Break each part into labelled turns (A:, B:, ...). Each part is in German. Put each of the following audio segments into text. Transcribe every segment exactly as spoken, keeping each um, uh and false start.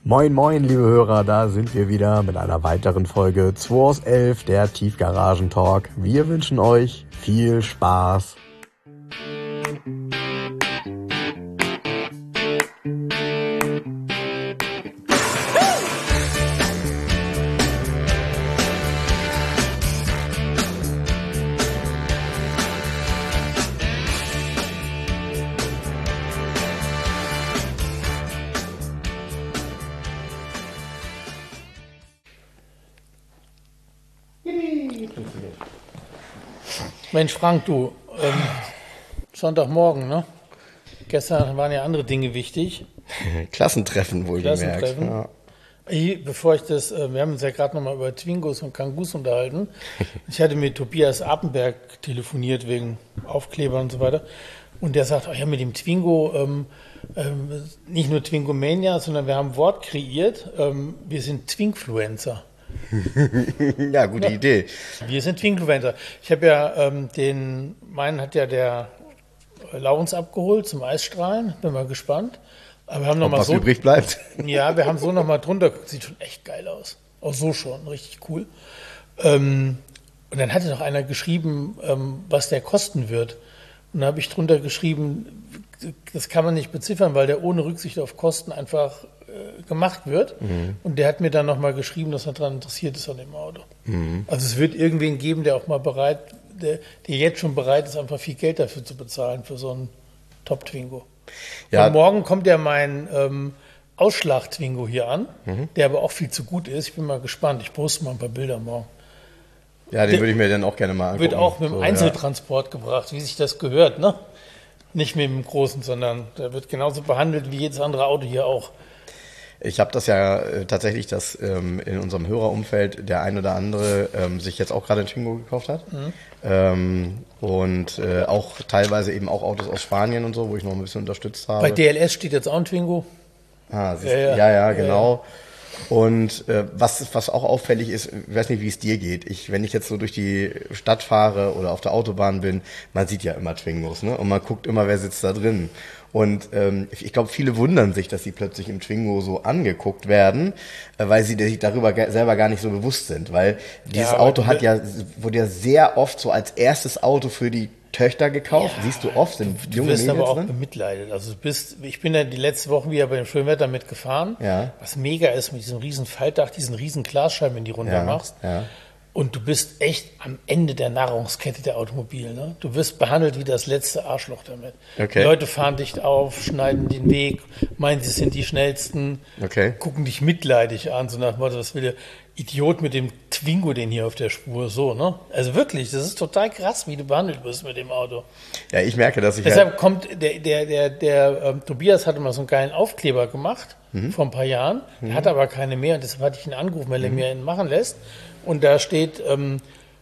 A: Moin moin, liebe Hörer, da sind wir wieder mit einer weiteren Folge zwei aus elf, der Tiefgaragen-Talk. Wir wünschen euch viel Spaß.
B: Mensch, Frank, du, ähm, Sonntagmorgen, ne? Gestern waren ja andere Dinge wichtig.
C: Klassentreffen, wohlgemerkt.
B: Klassentreffen. Ja. Ich, bevor ich das, äh, wir haben uns ja gerade nochmal über Twingos und Kangus unterhalten. Ich hatte mit Tobias Apenberg telefoniert wegen Aufkleber und so weiter. Und der sagt, oh ja, mit dem Twingo, ähm, ähm, nicht nur Twingomania, sondern wir haben ein Wort kreiert. Ähm, wir sind Twingfluencer.
C: Ja, gute ja. Idee.
B: Wir sind Twingfluencer. Ich habe ja ähm, den, meinen hat ja der Laurens abgeholt zum Eisstrahlen. Bin mal gespannt. Aber wir haben noch
C: Ob
B: mal
C: was
B: so,
C: übrig bleibt.
B: Ja, wir haben so noch mal drunter. Sieht schon echt geil aus. Auch so schon, richtig cool. Ähm, und dann hatte noch einer geschrieben, ähm, was der kosten wird. Und da habe ich drunter geschrieben, das kann man nicht beziffern, weil der ohne Rücksicht auf Kosten einfach äh, gemacht wird. Mhm. Und der hat mir dann nochmal geschrieben, dass er daran interessiert ist an dem Auto. Mhm. Also es wird irgendwen geben, der auch mal bereit, der, der jetzt schon bereit ist, einfach viel Geld dafür zu bezahlen, für so einen Top-Twingo. Ja. Und morgen kommt ja mein ähm, Ausschlag-Twingo hier an, mhm. der aber auch viel zu gut ist. Ich bin mal gespannt. Ich poste mal ein paar Bilder morgen.
C: Ja, den der würde ich mir dann auch gerne mal angucken.
B: Wird auch mit dem
C: so,
B: Einzeltransport ja. gebracht, wie sich das gehört, ne? Nicht mit dem Großen, sondern der wird genauso behandelt wie jedes andere Auto hier auch.
C: Ich habe das ja äh, tatsächlich, dass ähm, in unserem Hörerumfeld der ein oder andere ähm, sich jetzt auch gerade ein Twingo gekauft hat. Mhm. Ähm, und äh, auch teilweise eben auch Autos aus Spanien und so, wo ich noch ein bisschen unterstützt habe.
B: Bei D L S steht jetzt auch ein Twingo.
C: Ah, siehst, ja, ja, ja, ja, genau. Ja. Und äh, was, was auch auffällig ist, ich weiß nicht, wie es dir geht. Ich, wenn ich jetzt so durch die Stadt fahre oder auf der Autobahn bin, man sieht ja immer Twingos, ne? Und man guckt immer, wer sitzt da drin. Und ähm, ich glaube, viele wundern sich, dass sie plötzlich im Twingo so angeguckt werden, äh, weil sie sich darüber ge- selber gar nicht so bewusst sind. Weil dieses ja, Auto hat ja, wurde ja sehr oft so als erstes Auto für die Töchter gekauft. Ja, siehst du oft, sind
B: du,
C: junge
B: du wirst
C: Mädels
B: aber auch
C: drin?
B: bemitleidet. Also du bist, ich bin ja die letzte Woche wieder bei dem schönen Wetter mitgefahren,
C: ja.
B: was mega ist mit diesem riesen Faltdach, diesen riesen Glasscheiben, wenn die runter
C: ja,
B: machst.
C: Ja.
B: Und du bist echt am Ende der Nahrungskette der Automobil. Ne? Du wirst behandelt wie das letzte Arschloch damit.
C: Okay.
B: Die Leute fahren dich auf, schneiden den Weg, meinen, sie sind die Schnellsten,
C: okay.
B: gucken dich mitleidig an, so nach dem Motto, was will der Idiot mit dem Twingo den hier auf der Spur, so, ne? Also wirklich, das ist total krass, wie du behandelt wirst mit dem Auto.
C: Ja, ich merke, dass ich
B: Deshalb
C: halt
B: kommt, der, der, der, der ähm, Tobias hatte mal so einen geilen Aufkleber gemacht, mhm. vor ein paar Jahren, mhm. hat aber keine mehr und deshalb hatte ich ihn angerufen, weil er mhm. mir einen machen lässt. Und da steht ähm,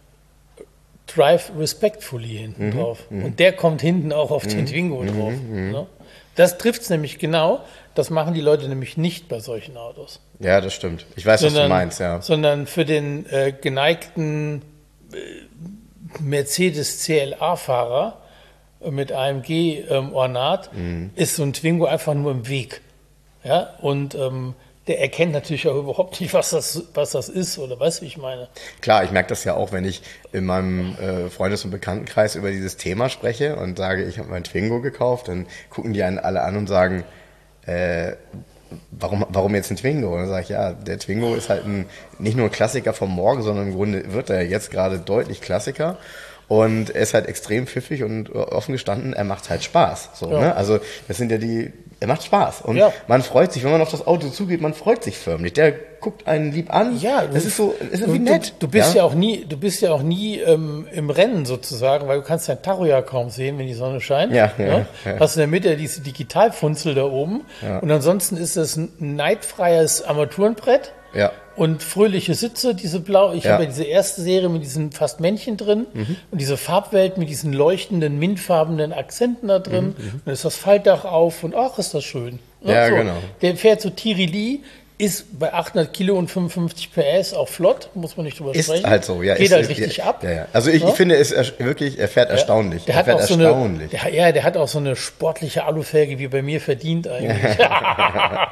B: Drive Respectfully hinten mhm. drauf. Mhm. Und der kommt hinten auch auf mhm. den Twingo mhm. drauf. Mhm. Ne? Das trifft es nämlich genau. Das machen die Leute nämlich nicht bei solchen Autos.
C: Ja, das stimmt. Ich weiß, sondern, was du meinst, ja.
B: Sondern für den äh, geneigten äh, Mercedes C L A-Fahrer äh, mit A M G-Ornat ähm, mhm. ist so ein Twingo einfach nur im Weg. Ja, und ähm, der erkennt natürlich auch überhaupt nicht, was das, was das ist oder weißt du, wie ich meine.
C: Klar, ich merke das ja auch, wenn ich in meinem äh, Freundes- und Bekanntenkreis über dieses Thema spreche und sage, ich habe mein Twingo gekauft, dann gucken die einen alle an und sagen, äh, warum, warum jetzt ein Twingo? Und dann sage ich, ja, der Twingo ist halt ein, nicht nur ein Klassiker vom Morgen, sondern im Grunde wird er jetzt gerade deutlich Klassiker. Und er ist halt extrem pfiffig und offen gestanden, er macht halt Spaß. So, ja. ne? Also das sind ja die, er macht Spaß. Und ja. man freut sich, wenn man auf das Auto zugeht, man freut sich förmlich. Der guckt einen lieb an.
B: Ja,
C: das ist so, ist irgendwie nett.
B: Du, du bist ja, ja auch nie, du bist ja auch nie ähm, im Rennen sozusagen, weil du kannst dein Tacho ja kaum sehen, wenn die Sonne scheint.
C: Ja, ja,
B: ja?
C: ja.
B: Hast in der Mitte diese Digitalfunzel da oben. Ja. Und ansonsten ist das ein neidfreies Armaturenbrett.
C: Ja.
B: Und fröhliche Sitze, diese blau. Ich ja. habe ja diese erste Serie mit diesen fast Männchen drin mhm. und diese Farbwelt mit diesen leuchtenden, mintfarbenen Akzenten da drin. Mhm. Und dann ist das Faltdach auf und ach, ist das schön.
C: Ja,
B: so.
C: genau.
B: Der fährt so Tirili, Ist bei achthundert Kilo und fünfundfünfzig P S auch flott, muss man nicht drüber
C: Ist
B: sprechen.
C: halt so, ja.
B: Geht
C: ist,
B: halt
C: ist,
B: richtig
C: ja,
B: ab.
C: Ja, ja. Also ich,
B: ja?
C: ich finde, es ist wirklich, er fährt erstaunlich.
B: Der
C: er
B: hat
C: fährt
B: auch so
C: erstaunlich.
B: eine, der, ja, der hat auch so eine sportliche Alufelge wie bei mir verdient eigentlich.
C: ja,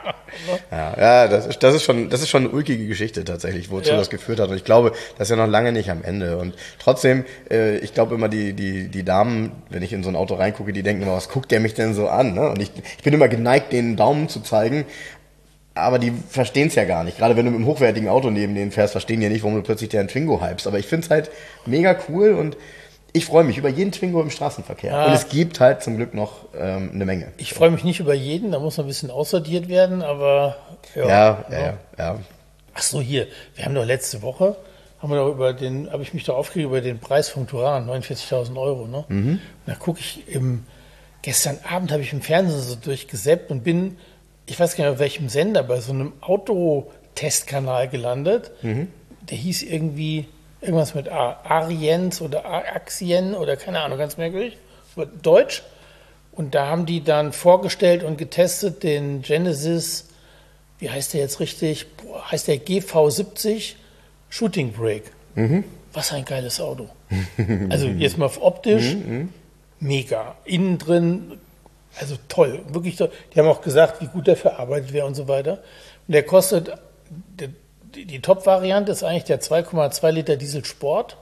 C: ja das, ist, das, ist schon, das ist schon eine ulkige Geschichte tatsächlich, wozu
B: Ja.
C: das geführt hat. Und ich glaube, das ist ja noch lange nicht am Ende. Und trotzdem, äh, ich glaube immer, die, die, die Damen, wenn ich in so ein Auto reingucke, die denken immer, was guckt der mich denn so an? Ne? Und ich, ich bin immer geneigt, den Daumen zu zeigen. Aber die verstehen es ja gar nicht. Gerade wenn du mit einem hochwertigen Auto neben denen fährst, verstehen die ja nicht, warum du plötzlich deren Twingo hypst. Aber ich finde es halt mega cool und ich freue mich über jeden Twingo im Straßenverkehr.
B: Ja.
C: Und es gibt halt zum Glück noch ähm, eine Menge.
B: Ich freue mich nicht über jeden, da muss noch ein bisschen aussortiert werden, aber ja.
C: Ja, ja, ja. ja.
B: Ach so, hier, wir haben doch letzte Woche, haben wir doch über den, habe ich mich doch aufgeregt über den Preis vom Turan, neunundvierzigtausend Euro, ne? Mhm. Und da gucke ich im, gestern Abend habe ich im Fernsehen so durchgesäppt und bin, ich weiß gar nicht auf welchem Sender, bei so einem Autotestkanal gelandet. Mhm. Der hieß irgendwie irgendwas mit A, Ariens oder Axien oder keine Ahnung, ganz merkwürdig, Deutsch. Und da haben die dann vorgestellt und getestet den Genesis, wie heißt der jetzt richtig? Boah, heißt der G V siebzig Shooting Brake. Mhm. Was ein geiles Auto. Also jetzt mal optisch, mhm. mega. Innen drin, also toll, wirklich toll. Die haben auch gesagt, wie gut der verarbeitet wäre und so weiter. Und der kostet, der, die, die Top-Variante ist eigentlich der zwei Komma zwei Liter Diesel Sport.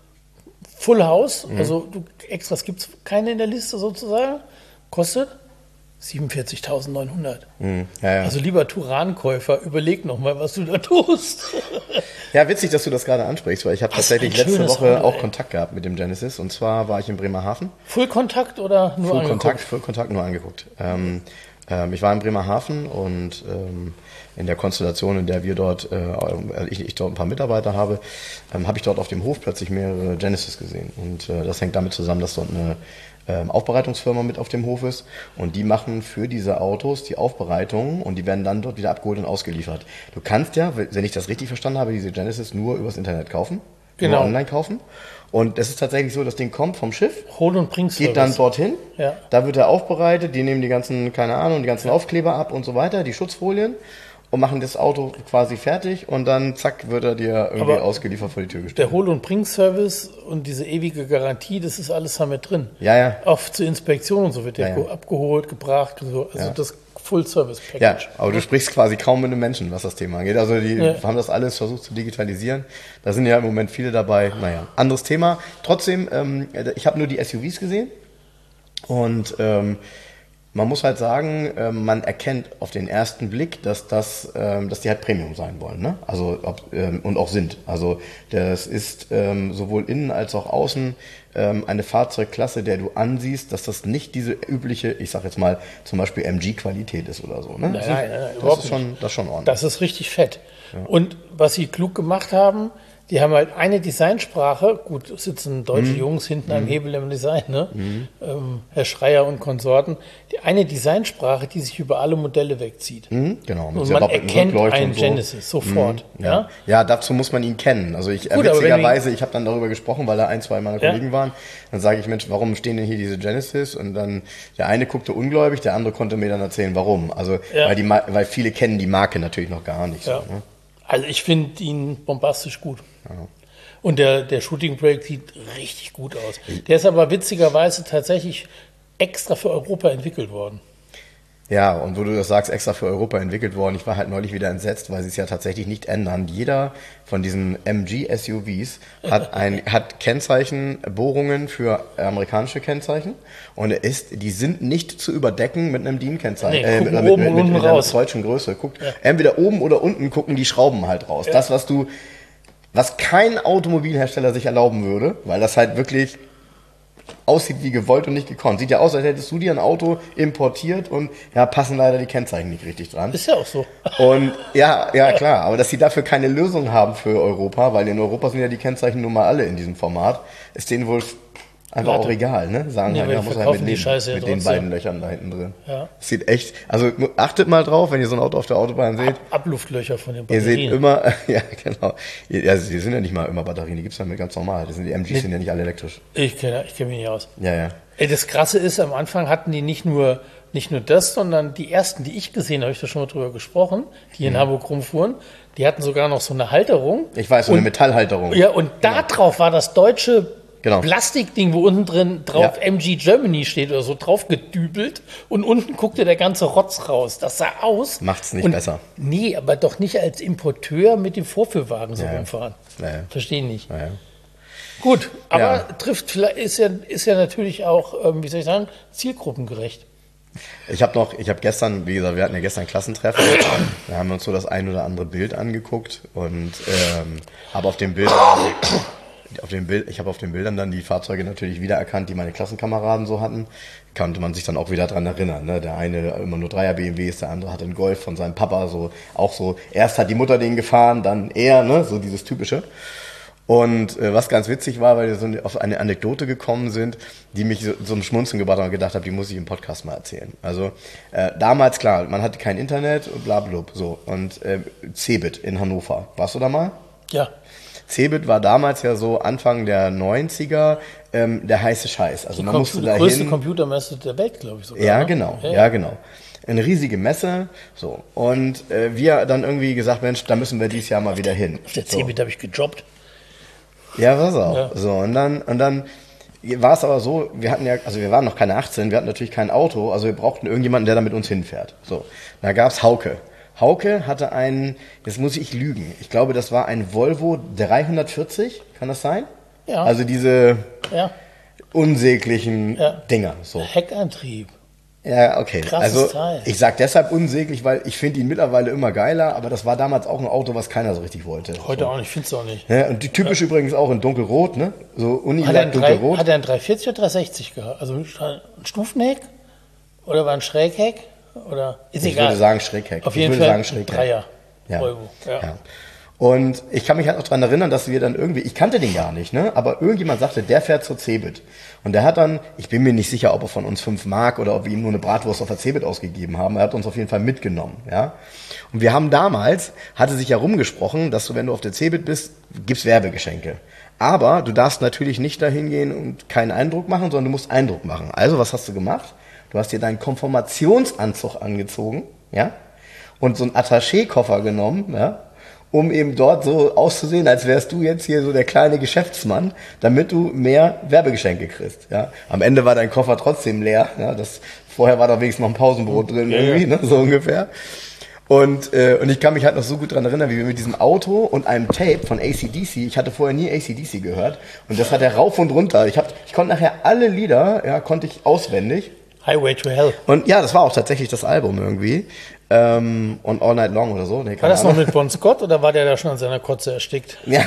B: Full House, mhm. also du, Extras gibt es keine in der Liste sozusagen. Kostet siebenundvierzigtausendneunhundert. Mhm. Ja, ja. Also lieber Turan-Käufer, überleg nochmal, was du da tust.
C: Ja, witzig, dass du das gerade ansprichst, weil ich habe tatsächlich letzte Woche Auto, auch ey. Kontakt gehabt mit dem Genesis. Und zwar war ich in Bremerhaven.
B: Full-Kontakt oder nur
C: Full
B: angeguckt?
C: Kontakt, Full-Kontakt nur angeguckt. Ähm, ähm, ich war in Bremerhaven und ähm, in der Konstellation, in der wir dort, äh, ich, ich dort ein paar Mitarbeiter habe, ähm, habe ich dort auf dem Hof plötzlich mehrere Genesis gesehen. Und äh, das hängt damit zusammen, dass dort eine Aufbereitungsfirma mit auf dem Hof ist und die machen für diese Autos die Aufbereitung und die werden dann dort wieder abgeholt und ausgeliefert. Du kannst ja, wenn ich das richtig verstanden habe, diese Genesis nur übers Internet kaufen,
B: genau.
C: nur online kaufen und es ist tatsächlich so, das Ding kommt vom Schiff,
B: Hol- und bring
C: geht dann dorthin,
B: ja.
C: da wird er aufbereitet, die nehmen die ganzen, keine Ahnung, die ganzen Aufkleber ab und so weiter, die Schutzfolien und machen das Auto quasi fertig und dann zack, wird er dir irgendwie aber ausgeliefert vor die Tür gestellt.
B: Der Hol- und Bring-Service und diese ewige Garantie, das ist alles da mit drin.
C: Ja, ja.
B: Auch zur Inspektion und so wird der ja, ja. abgeholt, gebracht, so. Also ja. das Full-Service-Package.
C: Ja, aber du sprichst quasi kaum mit einem Menschen, was das Thema angeht. Also die ja. haben das alles versucht zu digitalisieren. Da sind ja im Moment viele dabei. Naja, anderes Thema. Trotzdem, ähm, ich habe nur die S U Vs gesehen und ähm, man muss halt sagen, man erkennt auf den ersten Blick, dass das, dass die halt Premium sein wollen, ne? Also ob, und auch sind. Also das ist sowohl innen als auch außen eine Fahrzeugklasse, der du ansiehst, dass das nicht diese übliche, ich sag jetzt mal zum Beispiel M G-Qualität ist oder so, ne?
B: Nein, nein, nein,
C: das ist schon, das ist schon ordentlich.
B: Das ist richtig fett. Ja. Und was sie klug gemacht haben, die haben halt eine Designsprache, gut, sitzen deutsche mhm. Jungs hinten mhm. am Hebel im Design, ne? Mhm. Ähm, Herr Schreier und Konsorten. Die eine Designsprache, die sich über alle Modelle wegzieht.
C: Mhm, genau.
B: Und man erkennt einen so. Genesis sofort.
C: Mhm, ja. Ja? ja, dazu muss man ihn kennen. Also ich, gut, witzigerweise, ich habe dann darüber gesprochen, weil da ein, zwei meiner ja? Kollegen waren. Dann sage ich, Mensch, warum stehen denn hier diese Genesis? Und dann, der eine guckte ungläubig, der andere konnte mir dann erzählen, warum. Also, ja. weil, die, weil viele kennen die Marke natürlich noch gar nicht.
B: Ja.
C: So, ne?
B: Also ich finde ihn bombastisch gut. Ja. Und der, der Shooting Brake sieht richtig gut aus. Der ist aber witzigerweise tatsächlich extra für Europa entwickelt worden.
C: Ja, und wo du das sagst, extra für Europa entwickelt worden, ich war halt neulich wieder entsetzt, weil sie es ja tatsächlich nicht ändern. Jeder von diesen M G-S U Vs hat ein hat Kennzeichenbohrungen für amerikanische Kennzeichen und er ist, die sind nicht zu überdecken mit einem D I N-Kennzeichen,
B: nee,
C: äh, mit,
B: oben
C: mit,
B: und
C: mit,
B: unten
C: mit einer
B: raus.
C: deutschen Größe. Guckt,
B: ja.
C: Entweder oben oder unten gucken die Schrauben halt raus. Ja. Das, was du, was kein Automobilhersteller sich erlauben würde, weil das halt wirklich aussieht wie gewollt und nicht gekonnt. Sieht ja aus, als hättest du dir ein Auto importiert und ja, passen leider die Kennzeichen nicht richtig dran.
B: Ist ja auch so.
C: Und ja, ja klar, aber dass sie dafür keine Lösung haben für Europa, weil in Europa sind ja die Kennzeichen nun mal alle in diesem Format, ist denen wohl einfach Warte. auch egal, ne? Sagen
B: nee,
C: halt, ja, muss halt mit, leben,
B: ja
C: mit den beiden Löchern da hinten drin.
B: Ja.
C: Sieht echt, also achtet mal drauf, wenn ihr so ein Auto auf der Autobahn seht.
B: Ab, Abluftlöcher von den Batterien.
C: Ihr seht immer, ja genau, ja, die sind ja nicht mal immer Batterien, die gibt's ja ganz normal. Das sind, die M Gs nee. sind ja nicht alle elektrisch.
B: Ich kenne ich kenn mich nicht aus.
C: Ja, ja.
B: Das Krasse ist, am Anfang hatten die nicht nur nicht nur das, sondern die ersten, die ich gesehen habe, habe ich da schon mal drüber gesprochen, die in
C: Mhm.
B: Hamburg rumfuhren, die hatten sogar noch so eine Halterung.
C: Ich weiß, so eine Metallhalterung.
B: Ja, und da drauf war das deutsche
C: Genau.
B: Plastikding, wo unten drin drauf
C: Ja.
B: M G Germany steht oder so, drauf gedübelt und unten guckte der ganze Rotz raus. Das sah aus.
C: Macht's nicht
B: und,
C: besser.
B: Nee, aber doch nicht als Importeur mit dem Vorführwagen so
C: Ja, ja.
B: rumfahren.
C: Ja, ja.
B: Verstehe nicht.
C: Ja, ja.
B: Gut, aber
C: Ja.
B: trifft vielleicht, ist ja, ist ja natürlich auch, ähm, wie soll ich sagen, zielgruppengerecht.
C: Ich habe noch, ich habe gestern, wie gesagt, wir hatten ja gestern Klassentreffen, da haben wir uns so das ein oder andere Bild angeguckt und ähm, habe auf den Bildern, auf dem Bild, ich habe auf den Bildern dann die Fahrzeuge natürlich wiedererkannt, die meine Klassenkameraden so hatten. Konnte man sich dann auch wieder dran erinnern. Ne? Der eine immer nur Dreier B M Ws, der andere hatte einen Golf von seinem Papa, so auch so. Erst hat die Mutter den gefahren, dann er, ne, so dieses typische. Und äh, was ganz witzig war, weil wir so auf eine Anekdote gekommen sind, die mich so zum Schmunzeln gebracht hat und gedacht habe, die muss ich im Podcast mal erzählen. Also äh, damals, klar, man hatte kein Internet und blablub, so. Und äh, Cebit in Hannover, warst du da mal?
B: Ja.
C: Cebit war damals ja so Anfang der neunziger ähm, der heiße Scheiß. Also
B: Die
C: man
B: Computer,
C: musste da
B: größte
C: hin.
B: Computermesse der Welt, glaube ich sogar.
C: Ja,
B: ne?
C: genau,
B: Ja,
C: ja, genau. Eine riesige Messe, so. Und äh, wir dann irgendwie gesagt, Mensch, da müssen wir dieses Jahr mal wieder hin.
B: Auf der
C: So.
B: Cebit habe ich gejobbt.
C: Ja, was auch.
B: Ja.
C: So, und dann, und dann war es aber so, wir hatten ja, also wir waren noch keine achtzehn, wir hatten natürlich kein Auto, also wir brauchten irgendjemanden, der da mit uns hinfährt. So, da gab's Hauke. Hauke hatte einen, jetzt muss ich lügen, ich glaube, das war ein Volvo dreihundertvierzig, kann das sein?
B: Ja.
C: Also diese
B: Ja.
C: unsäglichen
B: Ja.
C: Dinger, so.
B: Heckantrieb.
C: Ja, okay.
B: Krasses
C: Also
B: Teil.
C: ich sag deshalb unsäglich, weil ich finde ihn mittlerweile immer geiler, aber das war damals auch ein Auto, was keiner so richtig wollte.
B: Heute
C: so.
B: auch nicht, findest du auch nicht.
C: Ja, und die typisch übrigens auch in dunkelrot, ne? So
B: Hat er,
C: Unilack
B: einen drei,
C: dunkelrot.
B: hat er einen dreihundertvierzig oder dreihundertsechzig gehabt? Also ein Stufenheck? Oder war ein Schrägheck? Oder ist
C: Ich
B: egal.
C: würde sagen Schrägheck.
B: Auf
C: Ich
B: jeden
C: würde
B: Fall
C: sagen
B: ein
C: Schrägheck.
B: Dreier.
C: Ja.
B: Volvo. Ja.
C: Ja. Und ich kann mich halt noch dran erinnern, dass wir dann irgendwie, ich kannte den gar nicht, ne? Aber irgendjemand sagte, der fährt zur Cebit. Und der hat dann, ich bin mir nicht sicher, ob er von uns fünf Mark oder ob wir ihm nur eine Bratwurst auf der Cebit ausgegeben haben. Er hat uns auf jeden Fall mitgenommen, ja. Und wir haben damals, hatte sich ja rumgesprochen, dass du, wenn du auf der Cebit bist, gibt's Werbegeschenke. Aber du darfst natürlich nicht dahin gehen und keinen Eindruck machen, sondern du musst Eindruck machen. Also, was hast du gemacht? Du hast dir deinen Konfirmationsanzug angezogen, ja, und so einen Attaché-Koffer genommen, ja, um eben dort so auszusehen, als wärst du jetzt hier so der kleine Geschäftsmann, damit du mehr Werbegeschenke kriegst, ja. Am Ende war dein Koffer trotzdem leer, ja, das, vorher war da wenigstens noch ein Pausenbrot drin,
B: Ja,
C: irgendwie,
B: ja.
C: ne, so ungefähr. Und, äh, und ich kann mich halt noch so gut dran erinnern, wie wir mit diesem Auto und einem Tape von A C D C, ich hatte vorher nie A C D C gehört, und das hat er rauf und runter. Ich, hab, ich konnte nachher alle Lieder, ja, konnte ich auswendig.
B: Highway to Hell.
C: Und ja, das war auch tatsächlich das Album irgendwie. Ähm, und All Night Long oder so. Nee,
B: War
C: keine
B: das noch
C: Ahnung.
B: mit Bon Scott oder war der da schon an seiner Kotze erstickt?
C: Ja.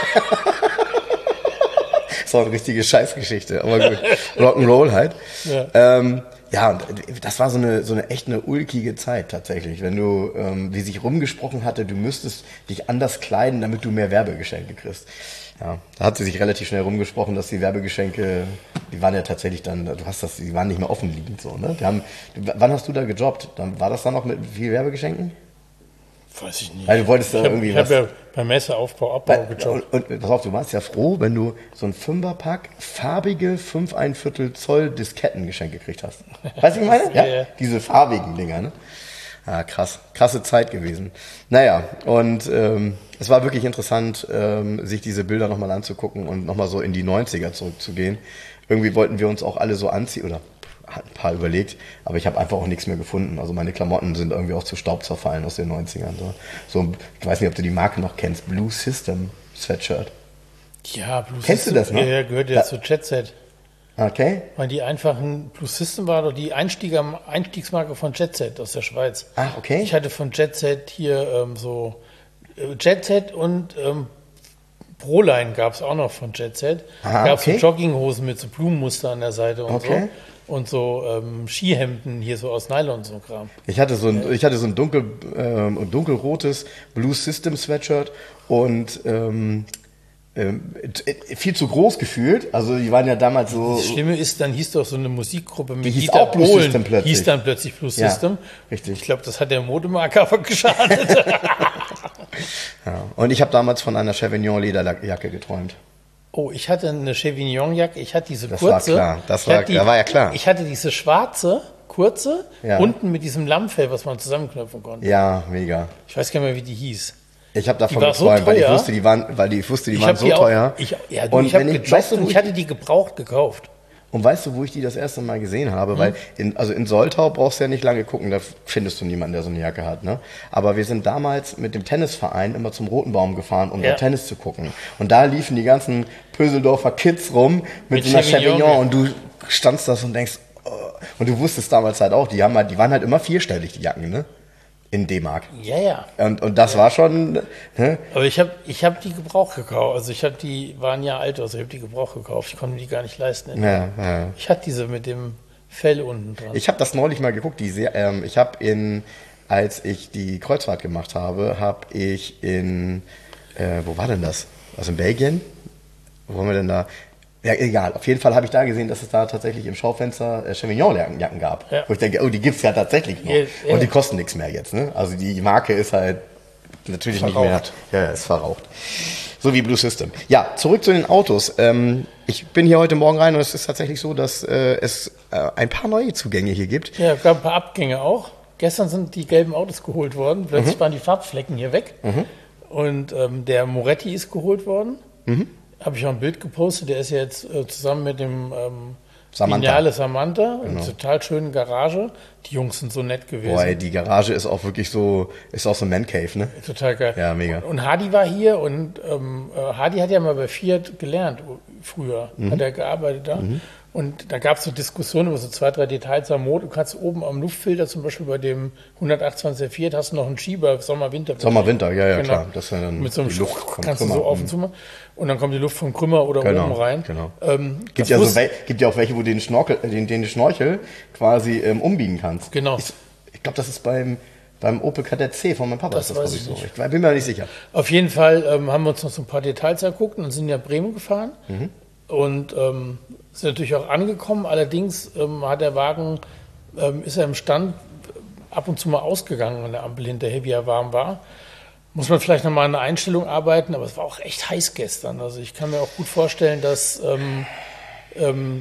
C: Das war eine richtige Scheißgeschichte, aber gut. Rock'n'Roll halt.
B: Ja.
C: Ähm, ja, und das war so eine, so eine echt eine ulkige Zeit tatsächlich, wenn du, ähm, wie sich rumgesprochen hatte, du müsstest dich anders kleiden, damit du mehr Werbegeschenke kriegst. Ja, da hat sie sich relativ schnell rumgesprochen, dass die Werbegeschenke, die waren ja tatsächlich dann, du hast das, die waren nicht mehr offen liegend so, ne? Die haben, wann hast du da gejobbt? Dann war das dann noch mit viel Werbegeschenken?
B: Weiß ich nicht.
C: Weil du wolltest da
B: ich habe
C: irgendwie
B: hab
C: was.
B: ja beim Messeaufbau, Abbau
C: Weil,
B: gejobbt.
C: und, und pass auf, du warst ja froh, wenn du so ein Fünferpack farbige fünf ein Viertel Zoll Disketten geschenkt gekriegt hast. Weißt du, was ich meine?
B: Ja,
C: Ja,
B: ja.
C: diese farbigen Dinger, ne? Ja, krass. Krasse Zeit gewesen. Naja, und ähm, es war wirklich interessant, ähm, sich diese Bilder nochmal anzugucken und nochmal so in die neunziger zurückzugehen. Irgendwie wollten wir uns auch alle so anziehen, oder hat ein paar überlegt, aber ich habe einfach auch nichts mehr gefunden. Also meine Klamotten sind irgendwie auch zu Staub zerfallen aus den neunzigern. So, so ich weiß nicht, ob du die Marke noch kennst, Blue System Sweatshirt.
B: Ja, Blue
C: Kennst du
B: System,
C: das noch?
B: Ja, ja, gehört ja
C: Da-
B: zu Jet Set.
C: Okay.
B: Weil die einfachen Blue System war doch die Einstieger, Einstiegsmarke von Jet Set aus der Schweiz.
C: Ah, okay.
B: Ich hatte von Jet Set hier ähm, so äh, Jet Set und ähm, Proline gab es auch noch von Jet Set.
C: Ah,
B: Gab es
C: okay.
B: so Jogginghosen mit so Blumenmuster an der Seite und
C: Okay.
B: so. Und so ähm, Skihemden hier so aus Nylon und so Kram.
C: Ich hatte so ein, ich hatte so ein dunkel, ähm, dunkelrotes Blue System Sweatshirt und ähm, ähm, t- viel zu groß gefühlt. Also die waren ja damals so.
B: Das Schlimme ist, dann hieß doch so eine Musikgruppe mit
C: Die hieß
B: Dieter
C: auch Blue
B: Bohlen,
C: System plötzlich.
B: hieß dann plötzlich Blue
C: Ja,
B: System.
C: richtig.
B: Ich glaube, das hat der Modemarke aber geschadet.
C: Ja. Und ich habe damals von einer Chevignon Lederjacke geträumt.
B: Oh, ich hatte eine Chevignon-Jacke, ich hatte diese
C: Das war
B: kurze.
C: klar, das
B: Ich
C: war-
B: hatte
C: da war ja klar.
B: Ich hatte diese schwarze, kurze,
C: Ja.
B: unten mit diesem Lammfell, was man zusammenknöpfen konnte.
C: Ja, mega.
B: Ich weiß gar nicht mehr, wie die hieß.
C: Ich habe davon
B: war so
C: geträumt, weil ich
B: teuer.
C: wusste, die waren, weil die, ich wusste, die
B: Ich
C: waren
B: habe
C: so
B: die auch,
C: teuer.
B: ich, ja, du,
C: und
B: ich habe
C: wenn ich,
B: gejobbt
C: weißt du,
B: und
C: wo
B: ich hatte die gebraucht gekauft.
C: Und weißt du, wo ich die das erste Mal gesehen habe? Mhm. Weil in, also in Soltau brauchst du ja nicht lange gucken, da findest du niemanden, der so eine Jacke hat. Ne? Aber wir sind damals mit dem Tennisverein immer zum Roten Baum gefahren, um
B: Ja.
C: da Tennis zu gucken. Und da liefen die ganzen Pöseldorfer Kids rum mit,
B: Mit
C: so einer
B: Chevignon,
C: Chevignon
B: ja.
C: und du standst da so und denkst, oh. Und du wusstest damals halt auch, die haben halt, die waren halt immer vierstellig, die Jacken, ne? In D-Mark.
B: Ja, ja.
C: Und, und das war schon, ne?
B: Aber ich habe ich hab die gebraucht gekauft. Also ich habe die, waren ja alt, also ich habe die gebraucht gekauft. Ich konnte mir die gar nicht leisten.
C: Ja, ja.
B: Ich hatte diese mit dem Fell unten dran.
C: Ich habe das neulich mal geguckt. Die, Se- ähm, ich habe in, als ich die Kreuzfahrt gemacht habe, habe ich in, äh, wo war denn das? Also in Belgien? Wo haben wir denn da? Ja, egal. Auf jeden Fall habe ich da gesehen, dass es da tatsächlich im Schaufenster äh, Chevignon-Jacken gab.
B: Ja.
C: Wo ich denke, oh, die gibt's ja tatsächlich noch.
B: Ja, ja.
C: Und die kosten nichts mehr jetzt. Ne? Also die Marke ist halt natürlich
B: Verraucht.
C: nicht mehr. Ja, ja, ist verraucht. So wie Blue System. Ja, zurück zu den Autos. Ähm, ich bin hier heute Morgen rein und es ist tatsächlich so, dass äh, es äh, ein paar neue Zugänge hier gibt.
B: Ja, es gab ein paar Abgänge auch. Gestern sind die gelben Autos geholt worden. Plötzlich
C: Mhm.
B: waren die Farbflecken hier weg.
C: Mhm.
B: Und ähm, der Moretti ist geholt worden.
C: Mhm.
B: Habe ich auch ein Bild gepostet. Der ist ja jetzt äh, zusammen mit dem ähm,
C: Samantha.
B: Vignale Samantha in
C: Genau.
B: einer total schönen Garage. Die Jungs sind so nett gewesen.
C: Boah, ey, die Garage ist auch wirklich so, ist auch so ein Man-Cave, ne?
B: Total geil.
C: Ja, mega.
B: Und, und Hardy war hier und ähm, äh, Hardy hat ja mal bei Fiat gelernt uh, früher,
C: Mhm.
B: hat er gearbeitet da. Und da gab es so Diskussionen über so zwei, drei Details am Motor. Du kannst oben am Luftfilter, zum Beispiel bei dem hundertachtundzwanzig Fiat, hast du noch einen Schieber, Sommer, Winter.
C: Sommer, Winter, ja, ja,
B: Genau.
C: klar. Das ist ja dann
B: Mit so einem
C: die Luft vom
B: kannst
C: Krümmer.
B: du so auf und zu machen. Und dann kommt die Luft vom Krümmer oder
C: Genau,
B: oben rein.
C: genau.
B: Ähm, das
C: Gibt ja, so
B: wusste-
C: wel- gibt ja auch welche, wo du den Schnorkel, den, den Schnorchel quasi ähm, umbiegen kannst.
B: Genau.
C: Ich, ich glaube, das ist beim, beim Opel Kadett C von meinem Papa.
B: Das
C: ist das,
B: weiß
C: glaub
B: ich
C: so.
B: nicht.
C: Ich bin mir nicht sicher.
B: Auf jeden Fall ähm, haben wir uns noch so ein paar Details angeguckt und sind ja Bremen gefahren
C: Mhm.
B: und ähm, sind natürlich auch angekommen. Allerdings ähm, hat der Wagen, ähm, ist er im Stand ab und zu mal ausgegangen an der Ampel hinterher, wie er warm war. Muss man vielleicht nochmal an der Einstellung arbeiten, aber es war auch echt heiß gestern. Also ich kann mir auch gut vorstellen, dass ähm, ähm,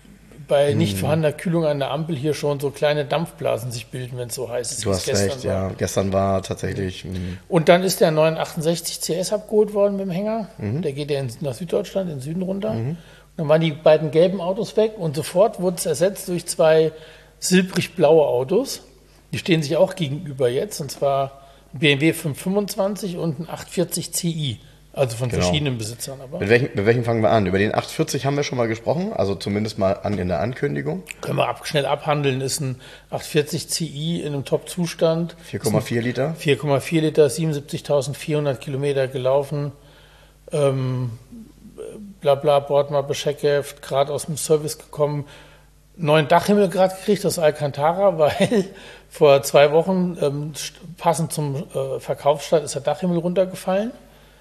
B: bei nicht vorhandener Kühlung an der Ampel hier schon so kleine Dampfblasen sich bilden, wenn es so heiß ist,
C: Du
B: wie es
C: hast
B: gestern
C: recht,
B: war.
C: ja. Gestern war tatsächlich. mh,
B: Und dann ist der neunhundertachtundsechzig C S abgeholt worden mit dem Hänger. Der geht ja in, nach Süddeutschland, in den Süden runter. Und dann waren die beiden gelben Autos weg und sofort wurde es ersetzt durch zwei silbrig-blaue Autos. Die stehen sich auch gegenüber jetzt, und zwar ein B M W fünfhundertfünfundzwanzig und ein achthundertvierzig C I. Also von
C: Genau.
B: verschiedenen Besitzern aber.
C: Mit welchem, mit welchem fangen wir an? Über den achthundertvierzig haben wir schon mal gesprochen, also zumindest mal an in der Ankündigung.
B: Können wir ab, schnell abhandeln, ist ein achthundertvierzig C I in einem Top-Zustand.
C: vier Komma vier Liter.
B: vier Komma vier Liter, siebenundsiebzigtausendvierhundert Kilometer gelaufen. Ähm, bla bla, Bordmappe, Checkheft, gerade aus dem Service gekommen. Neuen Dachhimmel gerade gekriegt aus Alcantara, weil vor zwei Wochen, ähm, st- passend zum äh, Verkaufsstart, ist der Dachhimmel runtergefallen.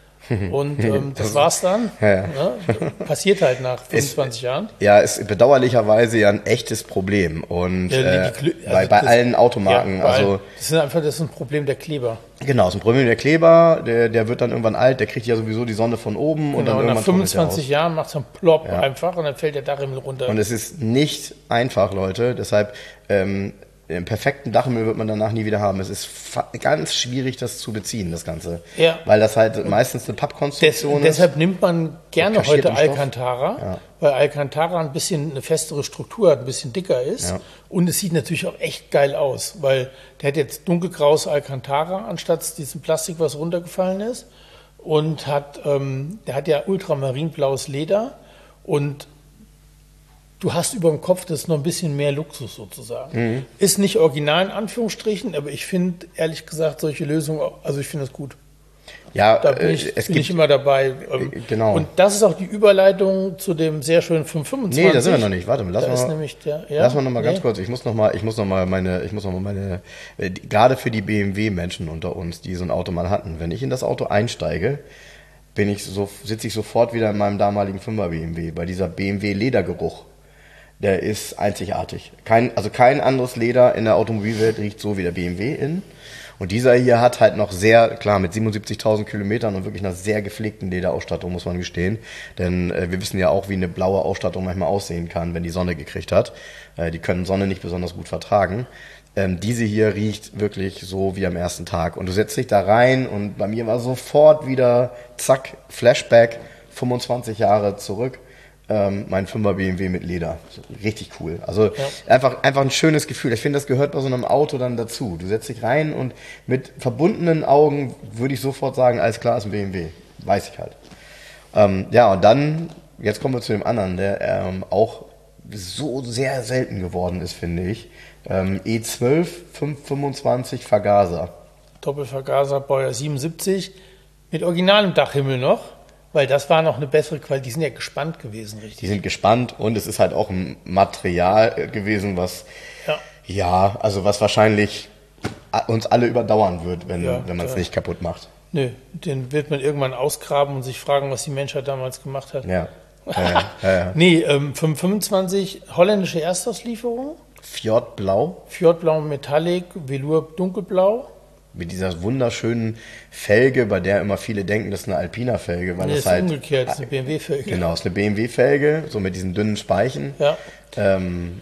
B: Und ähm, das,
C: Das-
B: war's dann.
C: Ja, ja.
B: Ne? Passiert halt nach fünfundzwanzig Jahren.
C: Ja, ist bedauerlicherweise ja ein echtes Problem. Und
B: Ja, die-
C: äh,
B: die Glü-
C: bei,
B: also
C: bei
B: das-
C: allen Automarken.
B: Ja, bei
C: also
B: allen. Das ist einfach das ist ein Problem der Kleber.
C: genau, ist ein Problem der Kleber, der, der wird dann irgendwann alt, der kriegt ja sowieso die Sonne von oben und dann
B: Genau, und nach
C: irgendwann trocknet der
B: fünfundzwanzig
C: aus.
B: Jahren macht es einen Plop
C: Ja.
B: einfach und dann fällt der Dachhimmel runter.
C: Und es ist nicht einfach, Leute. Deshalb, ähm, den perfekten Dachhimmel wird man danach nie wieder haben. Es ist fa- ganz schwierig, das zu beziehen, das Ganze.
B: Ja.
C: Weil das halt meistens eine
B: Des,
C: Pappkonstruktion ist.
B: deshalb nimmt man gerne
C: kaschierten
B: heute
C: Stoff.
B: Alcantara,
C: Ja.
B: weil Alcantara ein bisschen eine festere Struktur hat, ein bisschen dicker ist.
C: Ja.
B: Und es sieht natürlich auch echt geil aus, weil der hat jetzt dunkelgraues Alcantara anstatt diesem Plastik, was runtergefallen ist. Und hat, ähm, der hat ja ultramarinblaues Leder und du hast über dem Kopf, das ist noch ein bisschen mehr Luxus sozusagen.
C: Mhm.
B: Ist nicht original in Anführungsstrichen, aber ich finde, ehrlich gesagt, solche Lösungen, auch- also ich finde das gut.
C: Ja,
B: Da bin
C: äh,
B: ich,
C: es
B: bin
C: gibt.
B: ich immer dabei. Ähm,
C: Äh, genau.
B: Und das ist auch die Überleitung zu dem sehr schönen fünfhundertfünfundzwanzig.
C: Nee, da sind wir noch nicht. Warte mal, lass
B: Da ist
C: mal.
B: nämlich der, ja,
C: Lass mal noch mal ganz
B: nee.
C: kurz. Ich muss noch mal, ich muss noch mal meine, ich muss noch mal meine, äh, die, gerade für die B M W-Menschen unter uns, die so ein Auto mal hatten, wenn ich in das Auto einsteige, bin ich so, sitze ich sofort wieder in meinem damaligen Fünfer B M W, bei dieser B M W-Ledergeruch. Der ist einzigartig. Kein, also kein anderes Leder in der Automobilwelt riecht so wie der B M W in. Und dieser hier hat halt noch sehr, klar, mit siebenundsiebzigtausend Kilometern und wirklich einer sehr gepflegten Lederausstattung, muss man gestehen. Denn äh, wir wissen ja auch, wie eine blaue Ausstattung manchmal aussehen kann, wenn die Sonne gekriegt hat. Äh, die können Sonne nicht besonders gut vertragen. Ähm, diese hier riecht wirklich so wie am ersten Tag. Und du setzt dich da rein und bei mir war sofort wieder, zack, Flashback, fünfundzwanzig Jahre zurück. Ähm, mein Fünfer B M W mit Leder. Richtig cool. Also ja. einfach, einfach ein schönes Gefühl. Ich finde, das gehört bei so einem Auto dann dazu. Du setzt dich rein und mit verbundenen Augen würde ich sofort sagen, alles klar, ist ein B M W. Weiß ich halt. Ähm, ja, und dann, jetzt kommen wir zu dem anderen, der ähm, auch so sehr selten geworden ist, finde ich. Ähm, E zwölf fünfhundertfünfundzwanzig Vergaser.
B: Doppelvergaser, Baujahr siebenundsiebzig, mit originalem Dachhimmel noch. Weil das war noch eine bessere Qualität. Die sind ja gespannt gewesen, richtig?
C: Die sind gespannt und es ist halt auch ein Material gewesen, was, ja, ja also was wahrscheinlich uns alle überdauern wird, wenn, ja, wenn man es nicht kaputt macht.
B: Nö, den wird man irgendwann ausgraben und sich fragen, was die Menschheit damals gemacht hat.
C: Ja. ja, ja, ja.
B: Nee, ähm, fünfhundertfünfundzwanzig, holländische Erstauslieferung.
C: Fjordblau.
B: Fjordblau Metallic, Velour dunkelblau.
C: Mit dieser wunderschönen Felge, bei der immer viele denken, das ist eine Alpina-Felge. Weil
B: nee,
C: das
B: ist
C: halt
B: umgekehrt, das ist eine B M W-Felge.
C: Genau, ist eine B M W-Felge, so mit diesen dünnen Speichen.
B: Ja.
C: Ähm,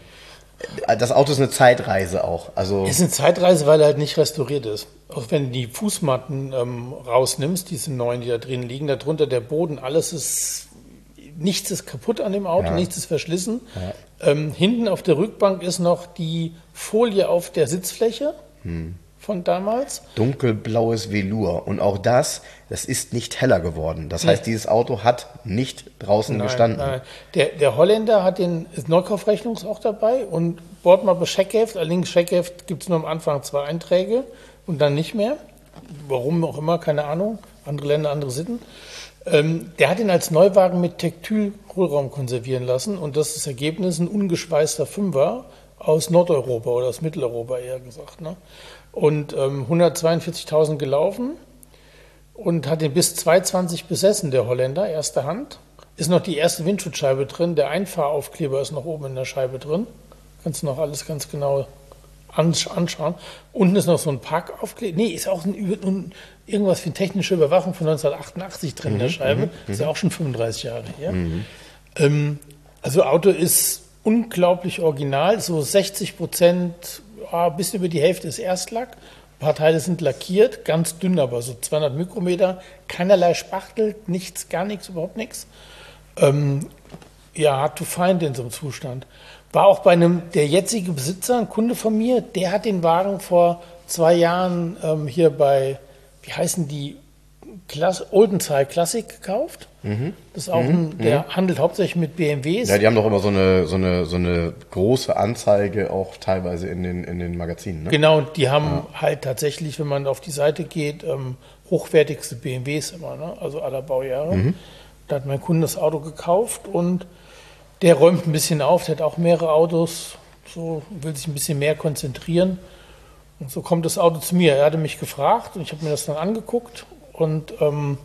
C: das Auto ist eine Zeitreise auch. Also
B: ist eine Zeitreise, weil er halt nicht restauriert ist. Auch wenn du die Fußmatten ähm, rausnimmst, diese neuen, die da drin liegen, darunter der Boden, alles ist, nichts ist kaputt an dem Auto, ja. nichts ist verschlissen. Ja. Ähm, hinten auf der Rückbank ist noch die Folie auf der Sitzfläche. Hm. Von damals.
C: Dunkelblaues Velour. Und auch das, das ist nicht heller geworden. Das nee. heißt, dieses Auto hat nicht draußen
B: nein,
C: gestanden.
B: Nein. Der, der Holländer hat den Neukaufrechnung auch dabei und Bordmappe Scheckheft. Allerdings Scheckheft gibt es nur am Anfang zwei Einträge und dann nicht mehr. Warum auch immer, keine Ahnung. Andere Länder, andere Sitten. Ähm, der hat ihn als Neuwagen mit Tektyl-Hohlraum konservieren lassen und das ist das Ergebnis ein ungeschweißter Fünfer aus Nordeuropa oder aus Mitteleuropa eher gesagt. Ne? Und ähm, hundertzweiundvierzigtausend gelaufen und hat den bis zweihundertzwanzig besessen, der Holländer, erste Hand. Ist noch die erste Windschutzscheibe drin, der Einfahraufkleber ist noch oben in der Scheibe drin. Kannst du noch alles ganz genau anschauen. Unten ist noch so ein Parkaufkleber. Nee, ist auch ein, ein, irgendwas für eine technische Überwachung von neunzehnhundertachtundachtzig drin in der Scheibe. Mhm, ist ja auch schon fünfunddreißig Jahre her. Mhm. Ähm, also Auto ist unglaublich original, so sechzig Prozent, ja, bis über die Hälfte ist Erstlack. Ein paar Teile sind lackiert, ganz dünn, aber so zweihundert Mikrometer, keinerlei Spachtel, nichts, gar nichts, überhaupt nichts. Ähm, ja, hard to find in so einem Zustand. War auch bei einem, der jetzige Besitzer, ein Kunde von mir, der hat den Wagen vor zwei Jahren ähm, hier bei, wie heißen die, Klass, Oldenzeit Classic gekauft. Mhm. Das ist auch ein, mhm. der handelt hauptsächlich mit B M Ws.
C: Ja, die haben doch immer so eine, so eine, so eine große Anzeige auch teilweise in den, in den Magazinen. Ne?
B: Genau, die haben ja. halt tatsächlich, wenn man auf die Seite geht, ähm, hochwertigste B M Ws immer, ne? Also aller Baujahre. Mhm. Da hat mein Kunde das Auto gekauft und der räumt ein bisschen auf, der hat auch mehrere Autos, so will sich ein bisschen mehr konzentrieren. Und so kommt das Auto zu mir. Er hatte mich gefragt und ich habe mir das dann angeguckt. Und ähm,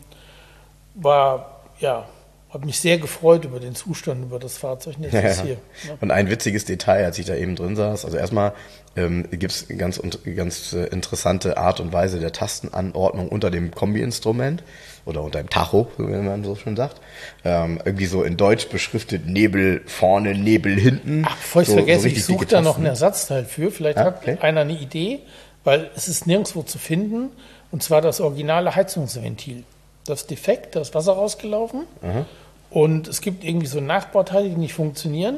B: war, ja, habe mich sehr gefreut über den Zustand, über das Fahrzeug. Jetzt
C: ja,
B: ist
C: hier. Ja. Und ein witziges Detail, als ich da eben drin saß, also erstmal ähm, gibt es ganz, ganz äh, interessante Art und Weise der Tastenanordnung unter dem Kombi-Instrument oder unter dem Tacho, wie man so schon sagt. Ähm, irgendwie so in Deutsch beschriftet Nebel vorne, Nebel hinten.
B: Ach, bevor ich es so, vergesse, so ich suche da noch ein Ersatzteil für. Vielleicht ah, okay. hat einer eine Idee, weil es ist nirgendwo zu finden. Und zwar das originale Heizungsventil. Das ist defekt, da ist Wasser rausgelaufen. Aha. Und es gibt irgendwie so Nachbauteile, die nicht funktionieren.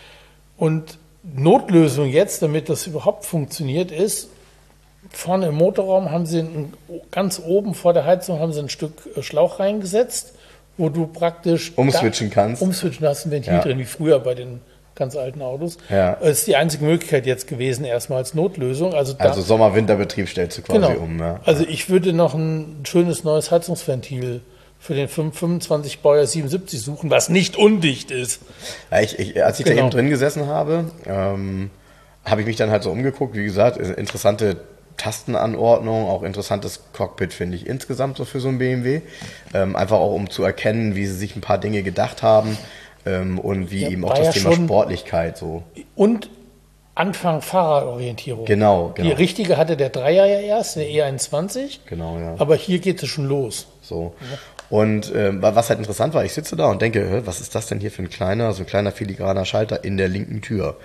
B: Und Notlösung jetzt, damit das überhaupt funktioniert, ist, vorne im Motorraum haben sie ein, ganz oben vor der Heizung haben sie ein Stück Schlauch reingesetzt, wo du praktisch
C: umswitchen
B: da,
C: kannst.
B: Umswitchen, da hast ein Ventil ja. drin, wie früher bei den ganz alten Autos.
C: Ja.
B: Das ist die einzige Möglichkeit jetzt gewesen, erstmal als Notlösung. Also,
C: also Sommer-Winterbetrieb stellst du quasi
B: genau.
C: um. Ja.
B: Also ich würde noch ein schönes neues Heizungsventil für den fünfundzwanzig Baujahr siebenundsiebzig suchen, was nicht undicht ist.
C: Ja, ich, ich, als ich genau. da eben drin gesessen habe, ähm, habe ich mich dann halt so umgeguckt. Wie gesagt, interessante Tastenanordnung, auch interessantes Cockpit, finde ich, insgesamt so für so ein B M W. Ähm, einfach auch, um zu erkennen, wie sie sich ein paar Dinge gedacht haben. Ähm, und wie ja, eben auch das Thema schon, Sportlichkeit so.
B: Und Anfang Fahrerorientierung.
C: Genau, genau.
B: Die richtige hatte der Dreier ja erst, der E einundzwanzig.
C: Genau, ja.
B: Aber hier geht es schon los.
C: So. Und ähm, was halt interessant war, ich sitze da und denke, hä, was ist das denn hier für ein kleiner, so ein kleiner filigraner Schalter in der linken Tür?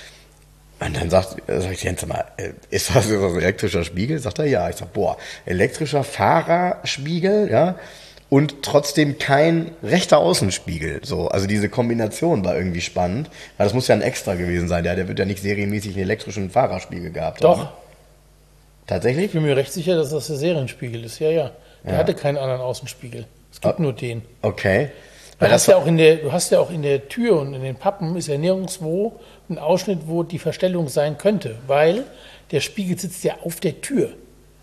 C: Und dann sagt, sag ich, Jens, mal, ist das so ein elektrischer Spiegel? Sagt er, ja. Ich sag, boah, elektrischer Fahrerspiegel, ja. Und trotzdem kein rechter Außenspiegel. So, also diese Kombination war irgendwie spannend, weil das muss ja ein Extra gewesen sein. Der, der wird ja nicht serienmäßig einen elektrischen Fahrerspiegel gehabt
B: Doch.
C: haben. Tatsächlich?
B: Ich bin mir recht sicher, dass das der Serienspiegel ist. Ja, ja. Der
C: Ja.
B: hatte keinen anderen Außenspiegel. Es gibt
C: Ah.
B: nur den.
C: Okay.
B: Du
C: Weil
B: hast,
C: das
B: ja auch in der, du hast ja auch in der Tür und in den Pappen ist ja nirgendwo ein Ausschnitt, wo die Verstellung sein könnte, weil der Spiegel sitzt ja auf der Tür.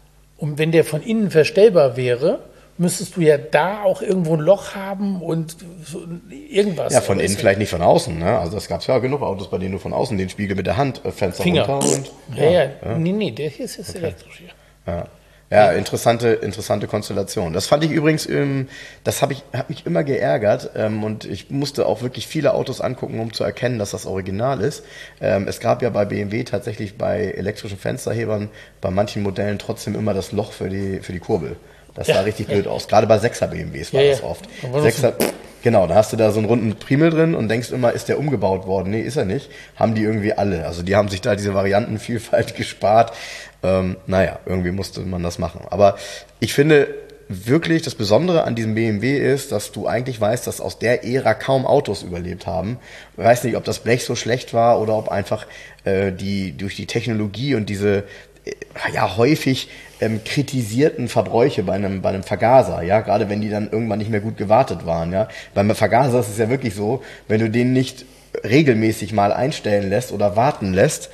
B: Und wenn der von innen verstellbar wäre, müsstest du ja da auch irgendwo ein Loch haben und so irgendwas.
C: ja, von
B: Aber
C: innen
B: ist
C: vielleicht nicht von außen. Ne? Also das gab es ja genug Autos, bei denen du von außen den Spiegel mit der Hand, äh, Fenster
B: Finger.
C: runter und
B: Ja, ja, nee, nee, der hier ist jetzt elektrisch hier.
C: Ja, ja interessante, interessante Konstellation. Das fand ich übrigens, ähm, das habe ich, hat mich immer geärgert ähm, und ich musste auch wirklich viele Autos angucken, um zu erkennen, dass das Original ist. Ähm, es gab ja bei B M W tatsächlich bei elektrischen Fensterhebern bei manchen Modellen trotzdem immer das Loch für die, für die Kurbel. Das
B: Ja.
C: sah richtig blöd aus. Gerade bei sechser B M Ws war
B: Ja,
C: das
B: ja.
C: oft.
B: Da war noch
C: Sechser, genau, da hast du da so einen runden Primel drin und denkst immer, ist der umgebaut worden? Nee, ist er nicht. Haben die irgendwie alle. Also die haben sich da diese Variantenvielfalt gespart. Ähm, naja, irgendwie musste man das machen. Aber ich finde wirklich, das Besondere an diesem B M W ist, dass du eigentlich weißt, dass aus der Ära kaum Autos überlebt haben. Ich weiß nicht, ob das Blech so schlecht war oder ob einfach äh, die durch die Technologie und diese äh, ja häufig ähm, kritisierten Verbräuche bei einem bei einem Vergaser, ja, gerade wenn die dann irgendwann nicht mehr gut gewartet waren, ja. Beim Vergaser ist es ja wirklich so, wenn du den nicht regelmäßig mal einstellen lässt oder warten lässt,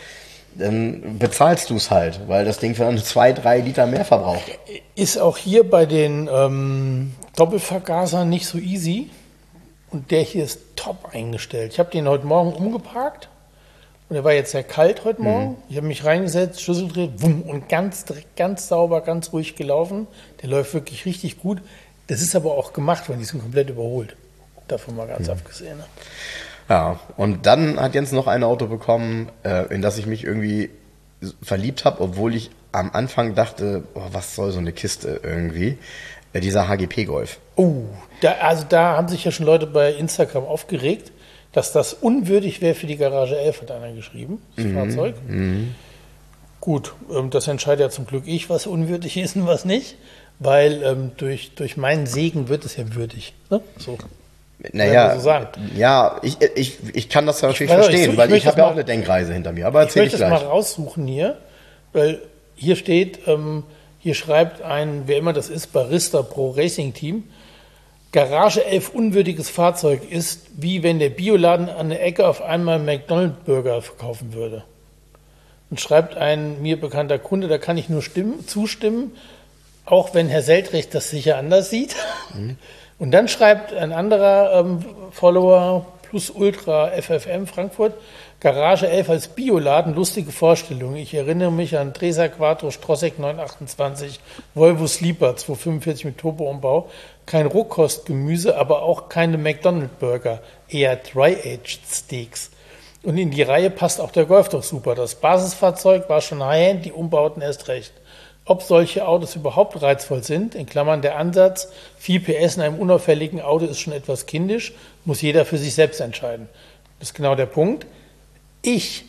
C: dann bezahlst du es halt, weil das Ding für dann zwei, drei Liter mehr verbraucht.
B: Ist auch hier bei den ähm, Doppelvergasern nicht so easy. Und der hier ist top eingestellt. Ich habe den heute Morgen umgeparkt. Und er war jetzt sehr kalt heute Morgen. Mhm. Ich habe mich reingesetzt, Schlüssel gedreht, wumm, und ganz, ganz sauber, ganz ruhig gelaufen. Der läuft wirklich richtig gut. Das ist aber auch gemacht, weil die sind komplett überholt. Davon mal ganz mhm. abgesehen. Ne?
C: Ja, und dann hat Jens noch ein Auto bekommen, äh, in das ich mich irgendwie verliebt habe, obwohl ich am Anfang dachte, oh, was soll so eine Kiste irgendwie. Äh, dieser H G P Golf.
B: Oh, da, also da haben sich ja schon Leute bei Instagram aufgeregt, dass das unwürdig wäre für die Garage elf, hat einer geschrieben, das mhm. Fahrzeug. Mhm. Gut, ähm, das entscheidet ja zum Glück ich, was unwürdig ist und was nicht, weil ähm, durch, durch meinen Segen wird es ja würdig. Ne? So.
C: Naja,
B: so sagen.
C: ja, ich, ich, ich kann das natürlich
B: ich
C: verstehen,
B: ich,
C: weil
B: ich,
C: ich habe ja auch eine Denkreise hinter mir, aber erzähl ich,
B: ich
C: gleich.
B: möchte das mal raussuchen hier, weil hier steht, ähm, hier schreibt ein, wer immer das ist, Barista Pro Racing Team, Garage elf unwürdiges Fahrzeug ist, wie wenn der Bioladen an der Ecke auf einmal McDonald's-Burger verkaufen würde. Und schreibt ein mir bekannter Kunde, da kann ich nur stimmen, zustimmen, auch wenn Herr Seltrecht das sicher anders sieht. Mhm. Und dann schreibt ein anderer ähm, Follower, Plus Ultra F F M Frankfurt, Garage elf als Bioladen, lustige Vorstellung. Ich erinnere mich an Tresa Quattro Strossek neunhundertachtundzwanzig, Volvo Sleeper zweihundertfünfundvierzig mit Turboumbau. Kein Rohkostgemüse, aber auch keine McDonald's-Burger, eher Dry-Aged Steaks. Und in die Reihe passt auch der Golf doch super. Das Basisfahrzeug war schon High-End, die Umbauten erst recht. Ob solche Autos überhaupt reizvoll sind, in Klammern der Ansatz, vier P S in einem unauffälligen Auto ist schon etwas kindisch, muss jeder für sich selbst entscheiden. Das ist genau der Punkt. Ich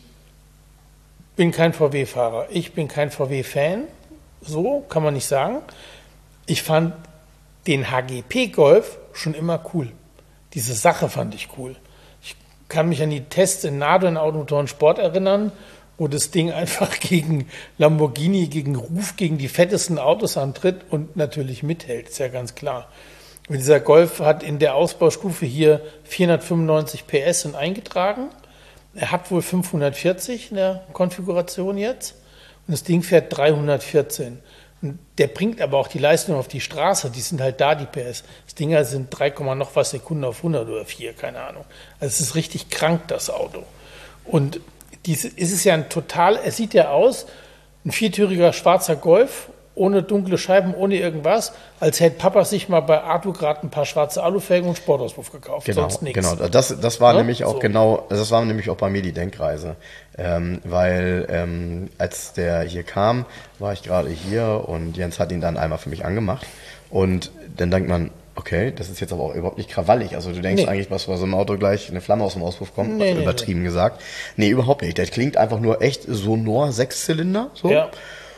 B: bin kein V W-Fahrer, ich bin kein V W-Fan, so kann man nicht sagen. Ich fand den H G P Golf schon immer cool. Diese Sache fand ich cool. Ich kann mich an die Tests in Nado in Automotoren Sport erinnern, wo das Ding einfach gegen Lamborghini, gegen Ruf, gegen die fettesten Autos antritt und natürlich mithält, ist ja ganz klar. Und dieser Golf hat in der Ausbaustufe hier vierhundertfünfundneunzig P S sind eingetragen. Er hat wohl fünfhundertvierzig in der Konfiguration jetzt und das Ding fährt dreihundertvierzehn. Und der bringt aber auch die Leistung auf die Straße, die sind halt da, die P S. Das Ding sind drei, noch was Sekunden auf hundert oder vier, keine Ahnung. Also es ist richtig krank, das Auto. Und Dies ist es ja ein total, es sieht ja aus, ein viertüriger schwarzer Golf ohne dunkle Scheiben, ohne irgendwas, als hätte Papa sich mal bei Arthur gerade ein paar schwarze Alufelgen und Sportauspuff gekauft,
C: genau,
B: sonst nichts.
C: Genau, das, das war
B: ja?
C: nämlich auch
B: so.
C: genau, das war nämlich auch bei mir die Denkreise, ähm, weil ähm, als der hier kam, war ich gerade hier und Jens hat ihn dann einmal für mich angemacht und dann denkt man, okay, das ist jetzt aber auch überhaupt nicht krawallig. Also du denkst nee. eigentlich, was bei so einem Auto gleich eine Flamme aus dem Auspuff kommt, nee, übertrieben nee. gesagt. Nee, überhaupt nicht. Der klingt einfach nur echt sonor, Sechszylinder. So. Ja.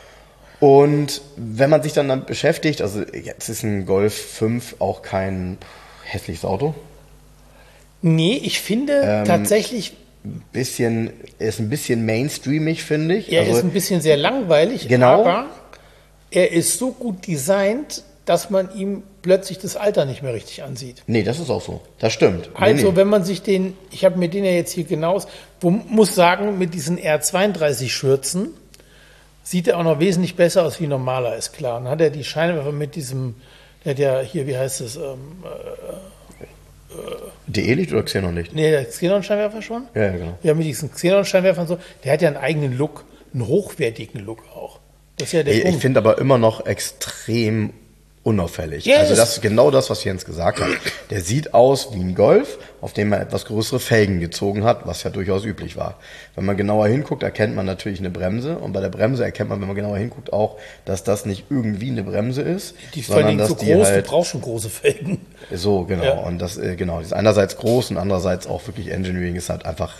C: Und wenn man sich dann damit beschäftigt, also jetzt ist ein Golf fünf auch kein hässliches Auto.
B: Nee, ich finde ähm, tatsächlich...
C: Bisschen, er ist ein bisschen mainstreamig, finde ich.
B: Er
C: also,
B: ist ein bisschen sehr langweilig,
C: genau.
B: aber er ist so gut designt, dass man ihm plötzlich das Alter nicht mehr richtig ansieht.
C: Nee, das ist auch so. Das stimmt.
B: Also,
C: nee, nee.
B: wenn man sich den, ich habe mir den ja jetzt hier genau, wo, muss sagen, mit diesen R zweiunddreißig Schürzen sieht er auch noch wesentlich besser aus wie normaler, ist klar. Dann hat er die Scheinwerfer mit diesem, der hat ja hier, wie heißt es? Ähm, äh,
C: äh, D E-Licht oder Xenon-Licht?
B: Nee, der Xenon-Scheinwerfer schon.
C: Ja, ja, genau.
B: Ja, mit diesen Xenon-Scheinwerfern so, der hat ja einen eigenen Look, einen hochwertigen Look auch. Das ist ja der
C: ich
B: Punkt.
C: Ich finde aber immer noch extrem unauffällig. Yes. Also das ist genau das, was Jens gesagt hat. Der sieht aus wie ein Golf, auf dem man etwas größere Felgen gezogen hat, was ja durchaus üblich war. Wenn man genauer hinguckt, erkennt man natürlich eine Bremse und bei der Bremse erkennt man, wenn man genauer hinguckt, auch, dass das nicht irgendwie eine Bremse ist,
B: die sondern dass so die groß, halt, du brauchst schon große Felgen.
C: So, genau. Ja. Und das, genau, das ist einerseits groß und andererseits auch wirklich Engineering ist halt einfach,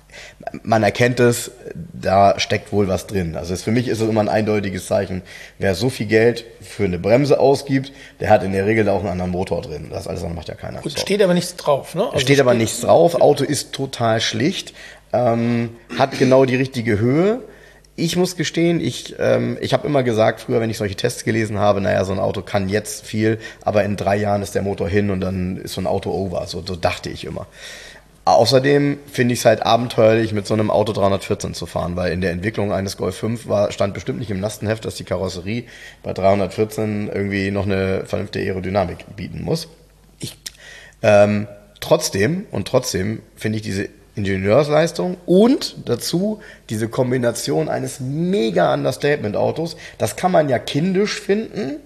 C: man erkennt es, da steckt wohl was drin. Also es, für mich ist es immer ein eindeutiges Zeichen. Wer so viel Geld für eine Bremse ausgibt, der hat in der Regel da auch einen anderen Motor drin. Das alles macht ja keiner.
B: Gut, steht aber nichts drauf, ne? Also
C: steht, steht aber nichts drauf. Auto ist total schlicht, ähm, hat genau die richtige Höhe. Ich muss gestehen, ich, ähm, ich habe immer gesagt, früher, wenn ich solche Tests gelesen habe, naja, so ein Auto kann jetzt viel, aber in drei Jahren ist der Motor hin und dann ist so ein Auto over. So, so dachte ich immer. Außerdem finde ich es halt abenteuerlich, mit so einem Auto dreihundertvierzehn zu fahren, weil in der Entwicklung eines Golf fünf war, stand bestimmt nicht im Lastenheft, dass die Karosserie bei dreihundertvierzehn irgendwie noch eine vernünftige Aerodynamik bieten muss. Ich, ähm, trotzdem und trotzdem finde ich diese Ingenieursleistung und dazu diese Kombination eines mega Understatement-Autos, das kann man ja kindisch finden.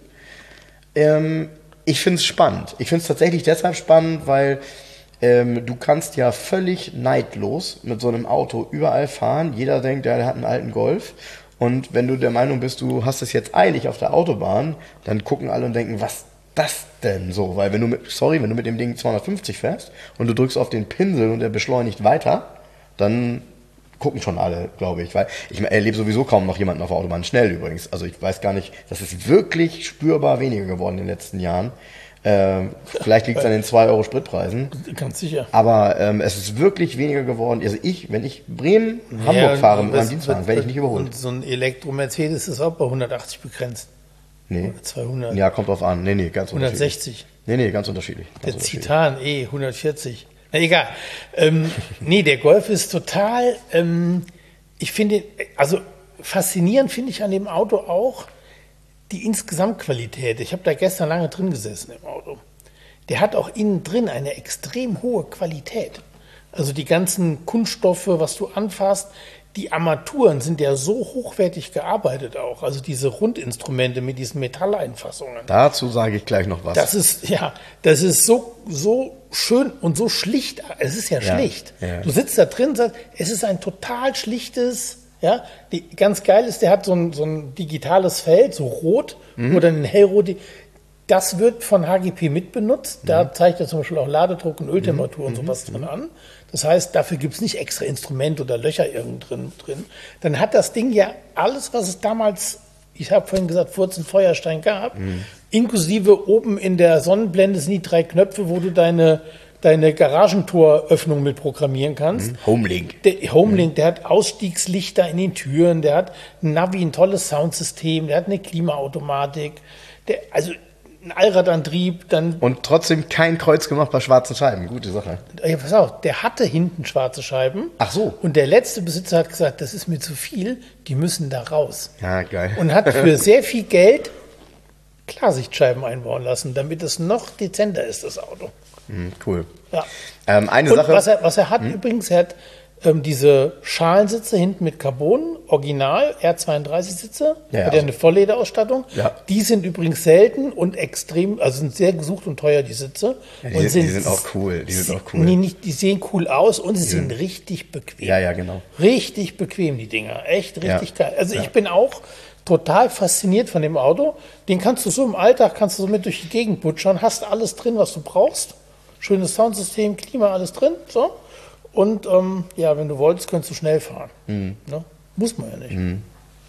C: Ähm, ich finde es spannend. Ich finde es tatsächlich deshalb spannend, weil Ähm, du kannst ja völlig neidlos mit so einem Auto überall fahren. Jeder denkt, ja, der hat einen alten Golf. Und wenn du der Meinung bist, du hast es jetzt eilig auf der Autobahn, dann gucken alle und denken, was das denn so? Weil wenn du mit, sorry, wenn du mit dem Ding zweihundertfünfzig fährst und du drückst auf den Pinsel und er beschleunigt weiter, dann gucken schon alle, glaube ich. Weil ich erlebe sowieso kaum noch jemanden auf der Autobahn. Schnell übrigens. Also ich weiß gar nicht, das ist wirklich spürbar weniger geworden in den letzten Jahren. Ähm, vielleicht liegt es an den zwei Euro Spritpreisen.
B: Ganz sicher.
C: Aber ähm, es ist wirklich weniger geworden. Also ich, wenn ich Bremen, Hamburg ja, fahre mit meinem Dienstwagen, werde ich nicht überholt.
B: Und so ein Elektro-Mercedes ist auch bei hundertachtzig begrenzt.
C: Nee.
B: Oder zweihundert.
C: Ja, kommt drauf an. Nee, nee, ganz
B: hundertsechzig.
C: unterschiedlich. Nee, nee, ganz unterschiedlich. Ganz
B: der
C: unterschiedlich.
B: Citan E, hundertvierzig. Na egal. Ähm, nee, der Golf ist total, ähm, ich finde, also faszinierend finde ich an dem Auto auch, die Insgesamtqualität. Ich habe da gestern lange drin gesessen im Auto. Der hat auch innen drin eine extrem hohe Qualität. Also die ganzen Kunststoffe, was du anfasst, die Armaturen sind ja so hochwertig gearbeitet auch. Also diese Rundinstrumente mit diesen Metalleinfassungen.
C: Dazu sage ich gleich noch was.
B: Das ist, ja, das ist so, so schön und so schlicht. Es ist ja, ja schlicht. Ja. Du sitzt da drin und sagst, es ist ein total schlichtes. Ja, die, ganz geil ist, der hat so ein, so ein digitales Feld, so rot mhm. oder ein hellrot. Das wird von H G P mitbenutzt. Da mhm. zeigt er zum Beispiel auch Ladedruck und Öltemperatur mhm. und sowas mhm. drin an. Das heißt, dafür gibt es nicht extra Instrumente oder Löcher irgend drin, drin. Dann hat das Ding ja alles, was es damals, ich habe vorhin gesagt, Furzen Feuerstein gab, mhm. inklusive oben in der Sonnenblende sind die drei Knöpfe, wo du deine deine Garagentoröffnung mit programmieren kannst.
C: Homelink.
B: Der Homelink, der hat Ausstiegslichter in den Türen, der hat ein Navi, ein tolles Soundsystem, der hat eine Klimaautomatik, der, also ein Allradantrieb. Dann
C: und trotzdem kein Kreuz gemacht bei schwarzen Scheiben. Gute Sache.
B: Ja, pass auf, der hatte hinten schwarze Scheiben.
C: Ach so.
B: Und der letzte Besitzer hat gesagt, das ist mir zu viel, die müssen da raus.
C: Ja, geil.
B: Und hat für sehr viel Geld Klarsichtscheiben einbauen lassen, damit es noch dezenter ist, das Auto.
C: Mhm, cool.
B: Ja.
C: Ähm, eine
B: und
C: Sache.
B: Was er, was er hat hm? übrigens, er hat ähm, diese Schalensitze hinten mit Carbon, Original, R zweiunddreißig Sitze,
C: Ja,
B: hat ja
C: also-
B: eine Volllederausstattung.
C: Ja.
B: Die sind übrigens selten und extrem, also sind sehr gesucht und teuer, die Sitze.
C: Ja, die,
B: und
C: sind, die sind auch cool. Die sind auch cool.
B: Nee, nicht, die sehen cool aus und sie sind richtig bequem.
C: Ja, ja, genau.
B: Richtig bequem, die Dinger. Echt richtig
C: Ja.
B: geil. Also
C: Ja.
B: ich bin auch total fasziniert von dem Auto. Den kannst du so im Alltag, kannst du so mit durch die Gegend butschern, hast alles drin, was du brauchst. Schönes Soundsystem, Klima, alles drin. So. Und ähm, ja, wenn du wolltest, könntest du schnell fahren.
C: Mhm.
B: Ne? Muss man ja nicht.
C: Mhm.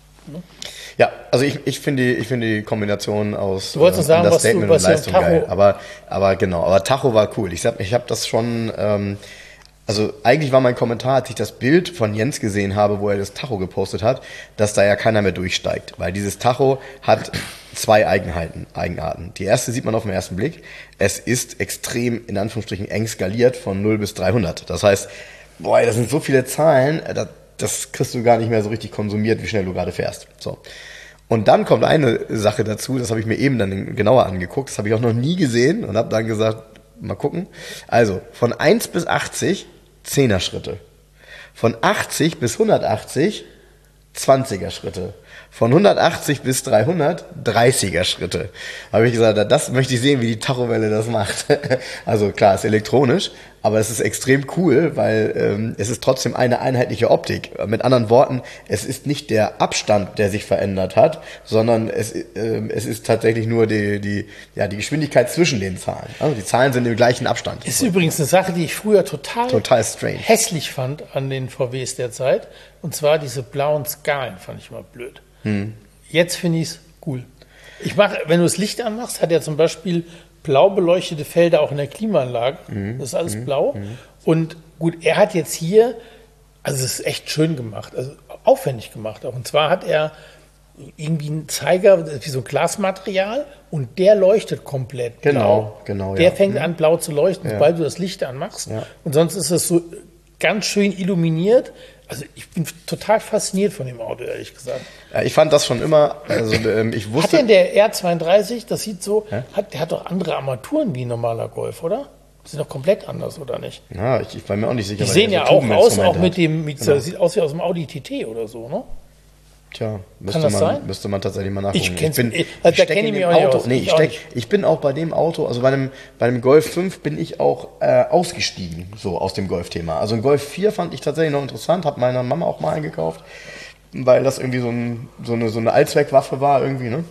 C: Ja, also ich, ich finde die, ich finde die Kombination aus
B: Du wolltest noch sagen, was du-
C: Understatement
B: was
C: und
B: du am
C: Leistung
B: Tacho-
C: geil. Aber, aber genau, aber Tacho war cool. Ich hab, ich hab das schon, ähm, also eigentlich war mein Kommentar, als ich das Bild von Jens gesehen habe, wo er das Tacho gepostet hat, dass da ja keiner mehr durchsteigt. Weil dieses Tacho hat zwei Eigenheiten, Eigenarten. Die erste sieht man auf den ersten Blick. Es ist extrem, in Anführungsstrichen, eng skaliert von null bis dreihundert. Das heißt, boah, das sind so viele Zahlen, das, das kriegst du gar nicht mehr so richtig konsumiert, wie schnell du gerade fährst. So. Und dann kommt eine Sache dazu, das habe ich mir eben dann genauer angeguckt, das habe ich auch noch nie gesehen und habe dann gesagt, mal gucken. Also, von eins bis achtzig, zehner Schritte. Von achtzig bis hundertachtzig, zwanziger Schritte. Von hundertachtzig bis dreihundert, dreißiger Schritte. Da habe ich gesagt, das möchte ich sehen, wie die Tachowelle das macht. Also klar, ist elektronisch, aber es ist extrem cool, weil ähm, es ist trotzdem eine einheitliche Optik. Mit anderen Worten, es ist nicht der Abstand, der sich verändert hat, sondern es, ähm, es ist tatsächlich nur die, die, ja, die Geschwindigkeit zwischen den Zahlen. Also die Zahlen sind im gleichen Abstand.
B: Ist übrigens eine Sache, die ich früher total,
C: Total strange.
B: hässlich fand an den V Ws der Zeit. Und zwar diese blauen Skalen fand ich mal blöd.
C: Hm.
B: Jetzt finde ich es cool. Ich mache, wenn du das Licht anmachst, hat er zum Beispiel blau beleuchtete Felder auch in der Klimaanlage.
C: Mhm.
B: Das ist alles blau. Mhm. Und gut, er hat jetzt hier, also es ist echt schön gemacht, also aufwendig gemacht auch. Und zwar hat er irgendwie einen Zeiger, wie so ein Glasmaterial, und der leuchtet komplett blau.
C: Genau, genau,
B: Der
C: ja.
B: fängt an blau zu leuchten,
C: Ja.
B: sobald du das Licht anmachst.
C: Ja.
B: Und sonst ist es so ganz schön illuminiert. Also ich bin total fasziniert von dem Auto, ehrlich gesagt.
C: Ja, ich fand das schon immer, also ähm, ich
B: Hat
C: wusste...
B: denn der R zweiunddreißig, das sieht so,
C: Hä?
B: hat, der hat doch andere Armaturen wie ein normaler Golf, oder? Die sind doch komplett anders, oder nicht?
C: Ja, ich, ich war mir auch nicht sicher.
B: Die
C: weil
B: sehen
C: der
B: ja
C: so
B: auch aus, auch
C: Tubeninstrumente
B: mit
C: hat.
B: dem, mit,
C: Genau.
B: das sieht aus wie aus dem Audi T T oder so, ne?
C: Tja, müsste
B: das
C: man,
B: sein?
C: müsste man tatsächlich mal nachgucken.
B: Ich kenn's-
C: bin,
B: ich- da
C: steck
B: kenn ich
C: in
B: mich
C: dem
B: auch nicht
C: Auto.
B: aus.
C: Nee,
B: Ich
C: ich,
B: auch
C: steck,
B: nicht.
C: ich bin auch bei dem Auto, also bei dem, bei dem Golf fünf bin ich auch äh, ausgestiegen, so aus dem Golf-Thema. Also ein Golf vier fand ich tatsächlich noch interessant, habe meiner Mama auch mal eingekauft, weil das irgendwie so, ein, so, eine, so eine Allzweckwaffe war irgendwie, ne?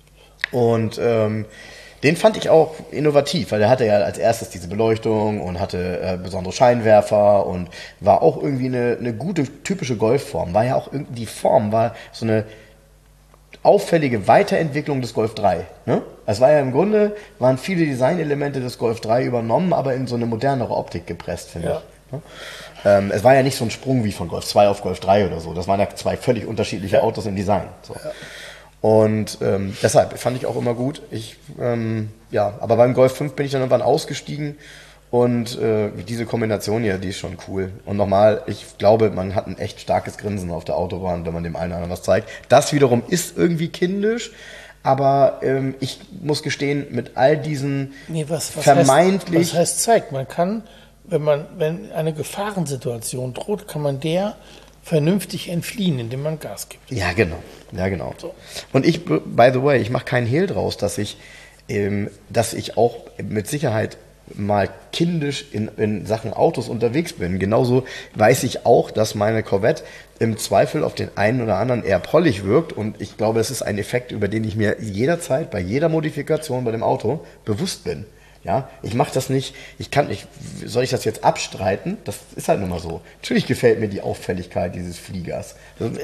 C: Und ähm, den fand ich auch innovativ, weil der hatte ja als erstes diese Beleuchtung und hatte äh, besondere Scheinwerfer und war auch irgendwie eine, eine gute, typische Golfform. War ja auch irgendwie, die Form war so eine auffällige Weiterentwicklung des Golf drei. Ne? Es war ja im Grunde, waren viele Designelemente des Golf drei übernommen, aber in so eine modernere Optik gepresst, finde
B: Ja.
C: ich. Ne? Ähm, es war ja nicht so ein Sprung wie von Golf zwei auf Golf drei oder so. Das waren ja zwei völlig unterschiedliche Autos im Design. So. Ja. Und ähm, deshalb fand ich auch immer gut. Ich, ähm, ja, aber beim Golf fünf bin ich dann irgendwann ausgestiegen und äh, diese Kombination hier, die ist schon cool. Und nochmal, ich glaube, man hat ein echt starkes Grinsen auf der Autobahn, wenn man dem einen oder anderen was zeigt. Das wiederum ist irgendwie kindisch, aber ähm, ich muss gestehen, mit all diesen
B: Nee, was, was
C: vermeintlich...
B: Heißt, was heißt zeigt? Man kann, wenn man, wenn eine Gefahrensituation droht, kann man der vernünftig entfliehen, indem man Gas gibt.
C: Ja, genau. Ja, genau.
B: So.
C: Und ich, by the way, ich mache keinen Hehl draus, dass ich, ähm, dass ich auch mit Sicherheit mal kindisch in, in Sachen Autos unterwegs bin. Genauso weiß ich auch, dass meine Corvette im Zweifel auf den einen oder anderen eher prollig wirkt. Und ich glaube, es ist ein Effekt, über den ich mir jederzeit bei jeder Modifikation bei dem Auto bewusst bin. Ja, ich mache das nicht, ich kann nicht, soll ich das jetzt abstreiten? Das ist halt nun mal so. Natürlich gefällt mir die Auffälligkeit dieses Fliegers.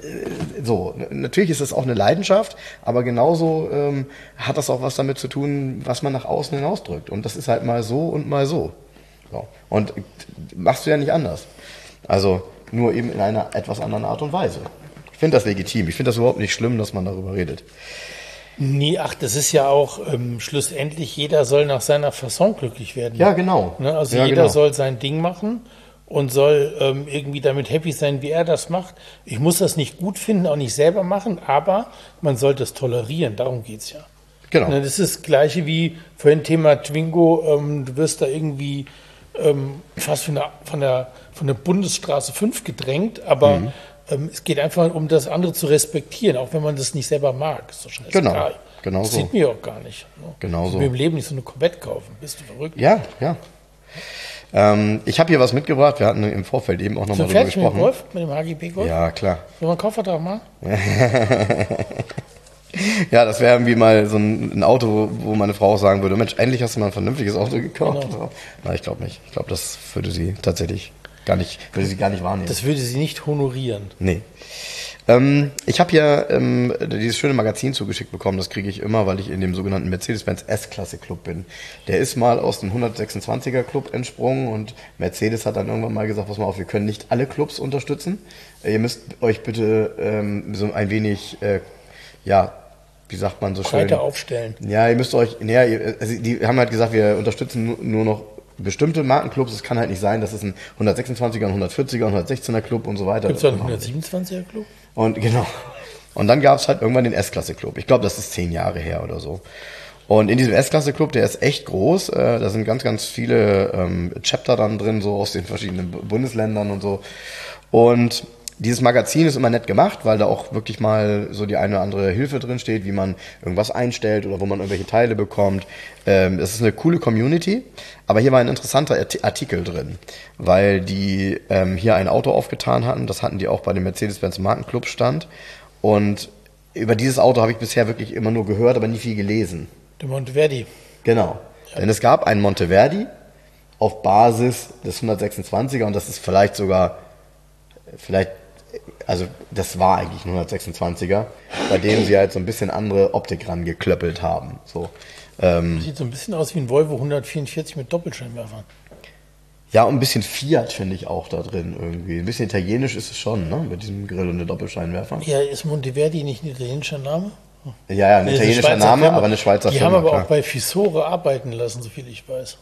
C: So, natürlich ist das auch eine Leidenschaft, aber genauso ähm, hat das auch was damit zu tun, was man nach außen hin ausdrückt. Und das ist halt mal so und mal so. So. Und machst du ja nicht anders. Also nur eben in einer etwas anderen Art und Weise. Ich finde das legitim. Ich finde das überhaupt nicht schlimm, dass man darüber redet.
B: Nee, ach, das ist ja auch ähm, schlussendlich, jeder soll nach seiner Fasson glücklich werden.
C: Ja, genau.
B: Ne? Also
C: ja,
B: jeder
C: genau.
B: soll sein Ding machen und soll ähm, irgendwie damit happy sein, wie er das macht. Ich muss das nicht gut finden, auch nicht selber machen, aber man sollte es tolerieren, darum geht es ja.
C: Genau.
B: Ne, das ist das Gleiche wie vorhin Thema Twingo, ähm, du wirst da irgendwie ähm, fast von der, von, der, von der Bundesstraße fünf gedrängt, aber mhm. ähm, es geht einfach um das andere zu respektieren, auch wenn man das nicht selber mag. Ist doch scheißegal.
C: Genau, genau
B: das
C: so.
B: sieht mir auch gar nicht. Ne?
C: Genau
B: ich
C: so.
B: will im Leben nicht so eine Corvette kaufen. Bist du verrückt?
C: Ja, ja. Ähm, ich habe hier was mitgebracht. Wir hatten im Vorfeld eben auch nochmal drüber
B: fertig
C: gesprochen.
B: Mit dem Golf, mit dem H G B Golf?
C: Ja, klar.
B: Wollen wir einen Kaufvertrag machen?
C: Ja, das wäre irgendwie mal so ein, ein Auto, wo meine Frau auch sagen würde, Mensch, endlich hast du mal ein vernünftiges Auto gekauft.
B: Genau.
C: Na, ich glaube nicht. Ich glaube, das würde sie tatsächlich gar nicht, würde sie gar nicht wahrnehmen.
B: Das würde sie nicht honorieren.
C: Nee. Ähm, ich habe hier ähm, dieses schöne Magazin zugeschickt bekommen, das kriege ich immer, weil ich in dem sogenannten Mercedes-Benz S-Klasse-Club bin. Der ist mal aus dem hundertsechsundzwanziger-Club entsprungen und Mercedes hat dann irgendwann mal gesagt, pass mal auf, wir können nicht alle Clubs unterstützen. Ihr müsst euch bitte ähm, so ein wenig, äh, ja, wie sagt man so schön?
B: Breiter aufstellen.
C: Ja, ihr müsst euch, naja, also die haben halt gesagt, wir unterstützen nur noch bestimmte Markenclubs. Es kann halt nicht sein, dass es ein hundertsechsundzwanziger, ein hundertvierziger, ein hundertsechzehner Club und so weiter.
B: Gibt es einen hundertsiebenundzwanziger Club?
C: Und genau. Und dann gab es halt irgendwann den S-Klasse-Club. Ich glaube, das ist zehn Jahre her oder so. Und in diesem S-Klasse-Club, der ist echt groß. Äh, da sind ganz, ganz viele ähm, Chapter dann drin, so aus den verschiedenen Bundesländern und so. Und dieses Magazin ist immer nett gemacht, weil da auch wirklich mal so die eine oder andere Hilfe drin steht, wie man irgendwas einstellt oder wo man irgendwelche Teile bekommt. Ähm, es ist eine coole Community, aber hier war ein interessanter Artikel drin, weil die ähm, hier ein Auto aufgetan hatten, das hatten die auch bei dem Mercedes-Benz Markenclub stand und über dieses Auto habe ich bisher wirklich immer nur gehört, aber nie viel gelesen.
B: Der Monteverdi.
C: Genau, ja. Denn es gab einen Monteverdi auf Basis des hundertsechsundzwanziger und das ist vielleicht sogar, vielleicht also das war eigentlich ein hundertsechsundzwanziger, bei dem sie halt so ein bisschen andere Optik rangeklöppelt haben. So, ähm,
B: Sieht so ein bisschen aus wie ein Volvo hundertvierundvierzig mit Doppelscheinwerfern.
C: Ja, und ein bisschen Fiat finde ich auch da drin irgendwie. Ein bisschen italienisch ist es schon, ne? Mit diesem Grill und den Doppelscheinwerfern.
B: Ja, ist Monteverdi nicht ein italienischer Name?
C: Ja, ja, ein
B: Nee,
C: italienischer Name,
B: Firma.
C: aber eine Schweizer
B: Die
C: Firma.
B: haben aber
C: klar.
B: auch bei Fisore arbeiten lassen, so viel ich weiß.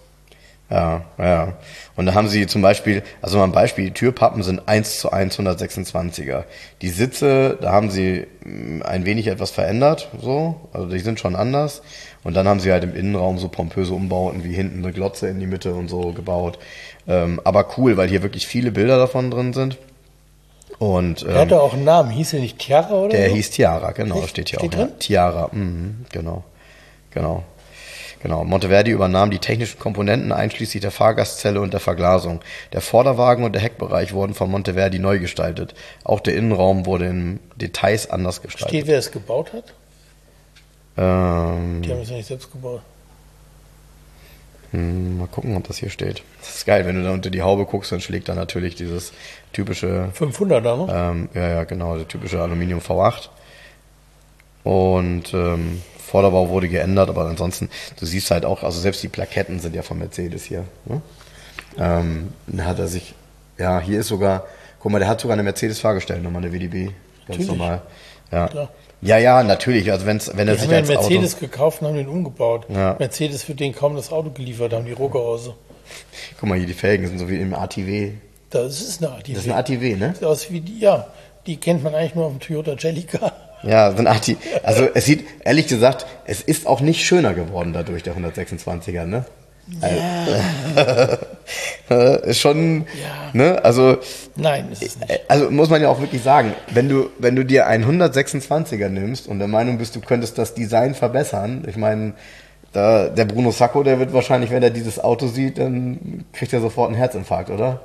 C: Ja, ja. Und da haben sie zum Beispiel, also mal ein Beispiel, die Türpappen sind eins zu eins hundertsechsundzwanziger. Die Sitze, da haben sie ein wenig etwas verändert, so, also die sind schon anders. Und dann haben sie halt im Innenraum so pompöse Umbauten wie hinten eine Glotze in die Mitte und so gebaut. Ähm, aber cool, weil hier wirklich viele Bilder davon drin sind. Und, ähm,
B: Der hatte auch einen Namen, hieß er nicht Tiara oder
C: der
B: so?
C: hieß Tiara, genau,
B: Echt?
C: steht hier
B: Steht
C: auch. Ja.
B: drin?
C: Tiara, mhm, genau, genau. Genau, Monteverdi übernahm die technischen Komponenten einschließlich der Fahrgastzelle und der Verglasung. Der Vorderwagen und der Heckbereich wurden von Monteverdi neu gestaltet. Auch der Innenraum wurde in Details anders gestaltet.
B: Steht, wer es gebaut hat?
C: Ähm,
B: Die haben es ja nicht selbst gebaut.
C: hm, mal gucken, ob das hier steht. Das ist geil, wenn du da unter die Haube guckst, dann schlägt da natürlich dieses typische,
B: fünfhunderter, ne?
C: ähm, ja, ja, genau, der typische Aluminium V acht. Und ähm, Vorderbau wurde geändert, aber ansonsten, du siehst halt auch, also selbst die Plaketten sind ja von Mercedes hier. Ne? Ähm, da hat er sich, ja, hier ist sogar, guck mal, der hat sogar eine Mercedes-Fahrgestellnummer, eine W D B, ganz
B: Natürlich.
C: normal. Ja.
B: Klar.
C: ja, ja, natürlich, also wenn's, wenn er
B: Die
C: sich
B: haben ja einen
C: als
B: Mercedes
C: Auto,
B: gekauft und haben den umgebaut.
C: Ja.
B: Mercedes wird denen kaum das Auto geliefert, haben die Rohgehäuse.
C: guck mal, hier die Felgen sind so wie im A T V.
B: Das ist eine A T V.
C: Das ist ein A T V, ne?
B: Sieht aus wie die, ja, die kennt man eigentlich nur auf dem Toyota Celica.
C: Ja, so ein A T V. Also es sieht, ehrlich gesagt, es ist auch nicht schöner geworden dadurch, der hundertsechsundzwanziger, ne?
B: Ja.
C: ist schon,
B: Ja.
C: ne, also,
B: Nein, ist es nicht.
C: also muss man ja auch wirklich sagen, wenn du, wenn du dir einen hundertsechsundzwanziger nimmst und der Meinung bist, du könntest das Design verbessern, ich meine, da, der Bruno Sacco, der wird wahrscheinlich, wenn er dieses Auto sieht, dann kriegt er sofort einen Herzinfarkt, oder?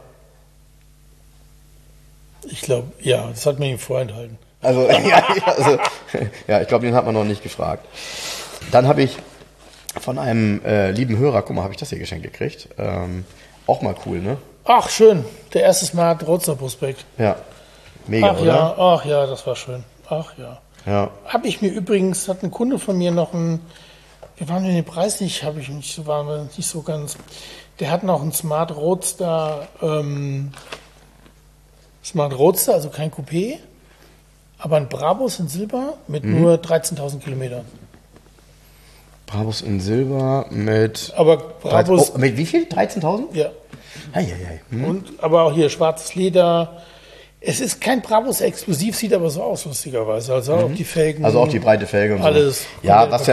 B: Ich glaube, ja, das hat man ihm vorenthalten.
C: Also, ja, also, ja, ich glaube, den hat man noch nicht gefragt. Dann habe ich von einem äh, lieben Hörer, guck mal, habe ich das hier geschenkt gekriegt. Ähm, auch mal cool, ne?
B: Ach, schön. Der erste Smart Roadster Prospekt.
C: Ja, mega,
B: Ach
C: oder?
B: ja, ach ja, das war schön. Ach ja.
C: Ja.
B: Habe ich mir übrigens, hat ein Kunde von mir noch einen, wir waren in den Preis nicht, habe ich nicht so, waren wir nicht so ganz, der hat noch einen Smart Roadster, ähm, Smart Roadster, also kein Coupé, aber ein Brabus in Silber mit
C: Mhm.
B: nur dreizehntausend Kilometern.
C: Brabus in Silber mit...
B: Aber Brabus,
C: Oh, mit wie viel? dreizehntausend?
B: ja.
C: Ei, ei, ei. Hm.
B: Und, aber auch hier schwarzes Leder. Es ist kein Brabus exklusiv, sieht aber so aus, lustigerweise. Also auch die Felgen.
C: Also auch die breite Felge und
B: Alles.
C: so. Ja, was ja,
B: Paket.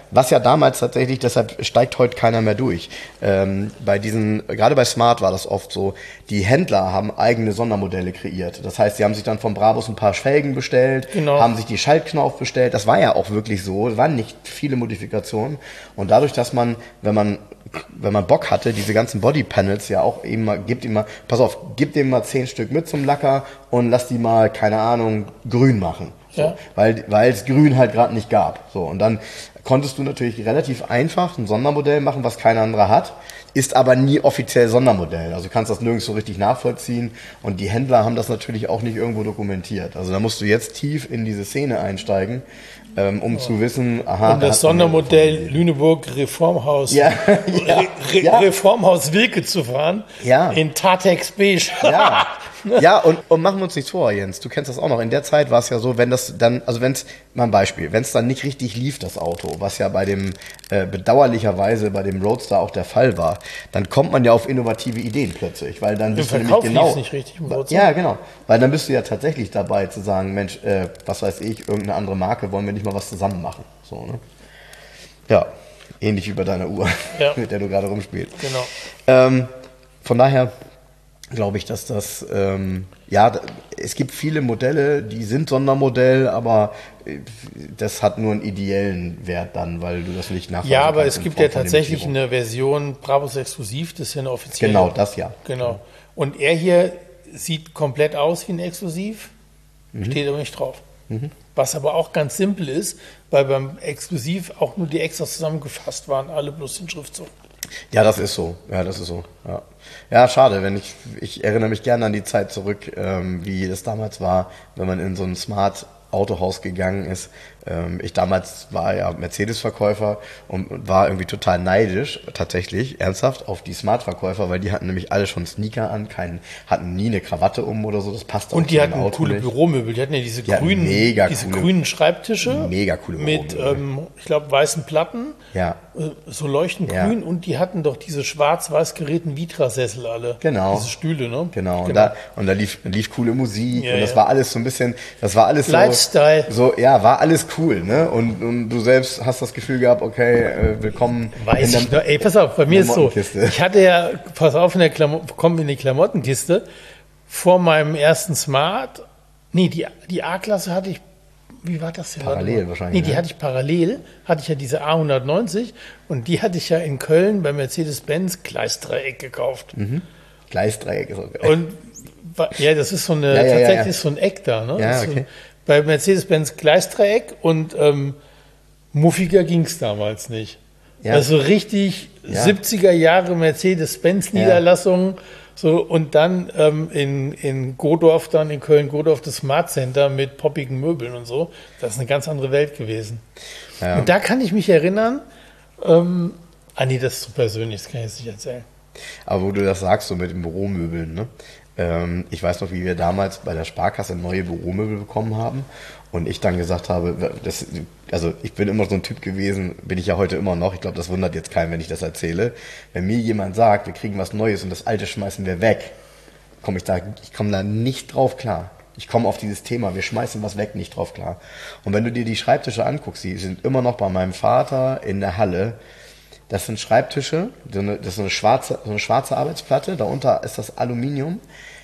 C: was ja damals tatsächlich, deshalb steigt heute keiner mehr durch. Ähm, bei diesen, gerade bei Smart war das oft so, die Händler haben eigene Sondermodelle kreiert. Das heißt, sie haben sich dann von Brabus ein paar Felgen bestellt,
B: Genau.
C: haben sich die Schaltknauf bestellt. Das war ja auch wirklich so. Es waren nicht viele Modifikationen. Und dadurch, dass man, wenn man wenn man Bock hatte, diese ganzen Bodypanels ja auch eben mal, gibt ihm mal, pass auf, gib dem mal zehn Stück mit zum Lacker und lass die mal, keine Ahnung, grün machen. So,
B: Ja.
C: weil, weil es grün halt gerade nicht gab. So, und dann konntest du natürlich relativ einfach ein Sondermodell machen, was kein anderer hat, ist aber nie offiziell Sondermodell. Also du kannst das nirgends so richtig nachvollziehen und die Händler haben das natürlich auch nicht irgendwo dokumentiert. Also da musst du jetzt tief in diese Szene einsteigen, ähm, um ja. zu wissen, aha.
B: Und das Sondermodell Lüneburg Reformhaus,
C: ja, ja,
B: Re Re
C: ja.
B: Reformhaus Wilke zu fahren,
C: ja.
B: in Tatex Beige.
C: Ja, ja und, und machen wir uns nichts vor, Jens, du kennst das auch noch. In der Zeit war es ja so, wenn das dann, also wenn es, mal ein Beispiel, wenn es dann nicht richtig lief, das Auto, was ja bei dem, äh, bedauerlicherweise bei dem Roadster auch der Fall war, dann kommt man ja auf innovative Ideen plötzlich, weil dann bist du nämlich genau,
B: nicht richtig im Roadster.
C: Ja, genau, weil dann bist du ja tatsächlich dabei zu sagen, Mensch, äh, was weiß ich, irgendeine andere Marke, wollen wir nicht mal was zusammen machen, so, ne? Ja, ähnlich wie bei deiner Uhr, ja. mit der du gerade rumspielst.
B: Genau.
C: Ähm, von daher glaube ich, dass das, ähm, ja, es gibt viele Modelle, die sind Sondermodell, aber das hat nur einen ideellen Wert dann, weil du das nicht nachweisen
B: Ja, aber
C: kannst
B: es gibt ja tatsächlich eine Version Brabus Exklusiv, das ist ja eine offizielle.
C: Genau, das ja.
B: Genau. Und er hier sieht komplett aus wie ein Exklusiv,
C: Mhm.
B: steht aber nicht drauf.
C: Mhm.
B: Was aber auch ganz simpel ist, weil beim Exklusiv auch nur die Extras zusammengefasst waren, alle bloß den Schriftzug.
C: Ja, das ist so. Ja, das ist so. Ja, ja, schade, wenn ich, ich erinnere mich gerne an die Zeit zurück, ähm, wie das damals war, wenn man in so ein Smart Autohaus gegangen ist. Ähm, ich damals war ja Mercedes-Verkäufer und war irgendwie total neidisch, tatsächlich, ernsthaft, auf die Smart-Verkäufer, weil die hatten nämlich alle schon Sneaker an, keinen, hatten nie eine Krawatte um oder so, das passte auch
B: Und die
C: zu
B: hatten
C: dem Auto
B: coole
C: nicht.
B: Büromöbel, die hatten ja diese
C: Die hatten
B: grünen,
C: mega
B: diese
C: coole-
B: grünen Schreibtische
C: Mega coole
B: mit,
C: Büromöbel.
B: ähm, ich glaube, weißen Platten,
C: Ja.
B: äh, so leuchtend
C: Ja.
B: grün, und die hatten doch diese schwarz-weiß geräten Vitra-Sessel alle.
C: Genau.
B: Diese Stühle, ne?
C: Genau, und da, und da lief, lief coole Musik
B: Ja,
C: und das
B: ja.
C: war alles so ein bisschen, das war alles so,
B: Lifestyle.
C: so, ja, war alles cool, ne? Und, und du selbst hast das Gefühl gehabt, okay, äh, willkommen
B: Weiß
C: in
B: ich noch. Ey, pass auf, bei mir ist so,
C: Klamottenkiste.
B: ich hatte ja, pass auf, in der Klamo komm in die Klamottenkiste, vor meinem ersten Smart, nee, die, die A-Klasse hatte ich, wie war das denn?
C: Parallel
B: Warte mal.
C: wahrscheinlich,
B: Nee, die
C: ne?
B: hatte ich parallel, hatte ich ja diese A hundertneunzig, und die hatte ich ja in Köln bei Mercedes-Benz Gleisdreieck gekauft.
C: Mhm. Gleisdreieck ist auch geil.
B: Und wa- ja, das ist so eine,
C: Ja, ja, ja,
B: tatsächlich
C: ja.
B: ist so ein Eck da, ne?
C: Ja,
B: Das ist so
C: okay.
B: ein, bei Mercedes-Benz Gleisdreieck, und ähm, muffiger ging es damals nicht.
C: Ja.
B: Also richtig
C: Ja.
B: siebziger Jahre Mercedes-Benz-Niederlassung, so, und dann ähm, in, in Godorf, dann in Köln-Godorf, das Smart Center mit poppigen Möbeln und so. Das ist eine ganz andere Welt gewesen.
C: Ja.
B: Und da kann ich mich erinnern, ähm, ah nee, das ist zu persönlich, das kann ich jetzt nicht erzählen.
C: Aber wo du das sagst, so mit den Büromöbeln, ne? Ähm, ich weiß noch, wie wir damals bei der Sparkasse neue Büromöbel bekommen haben und ich dann gesagt habe, das, also ich bin immer so ein Typ gewesen, bin ich ja heute immer noch, ich glaube, das wundert jetzt keinen, wenn ich das erzähle. Wenn mir jemand sagt, wir kriegen was Neues und das Alte schmeißen wir weg, komme ich da, ich komme da nicht drauf klar. Ich komme auf dieses Thema, wir schmeißen was weg, nicht drauf klar. Und wenn du dir die Schreibtische anguckst, die sind immer noch bei meinem Vater in der Halle. Das sind Schreibtische, so eine, das ist eine schwarze, so eine schwarze Arbeitsplatte, darunter ist das Aluminium.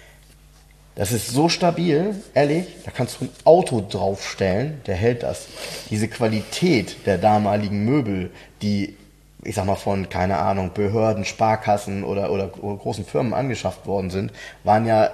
C: Das ist so stabil, ehrlich, da kannst du ein Auto draufstellen, der hält das. Diese Qualität der damaligen Möbel, die, ich sag mal, von, keine Ahnung, Behörden, Sparkassen oder, oder großen Firmen angeschafft worden sind, waren ja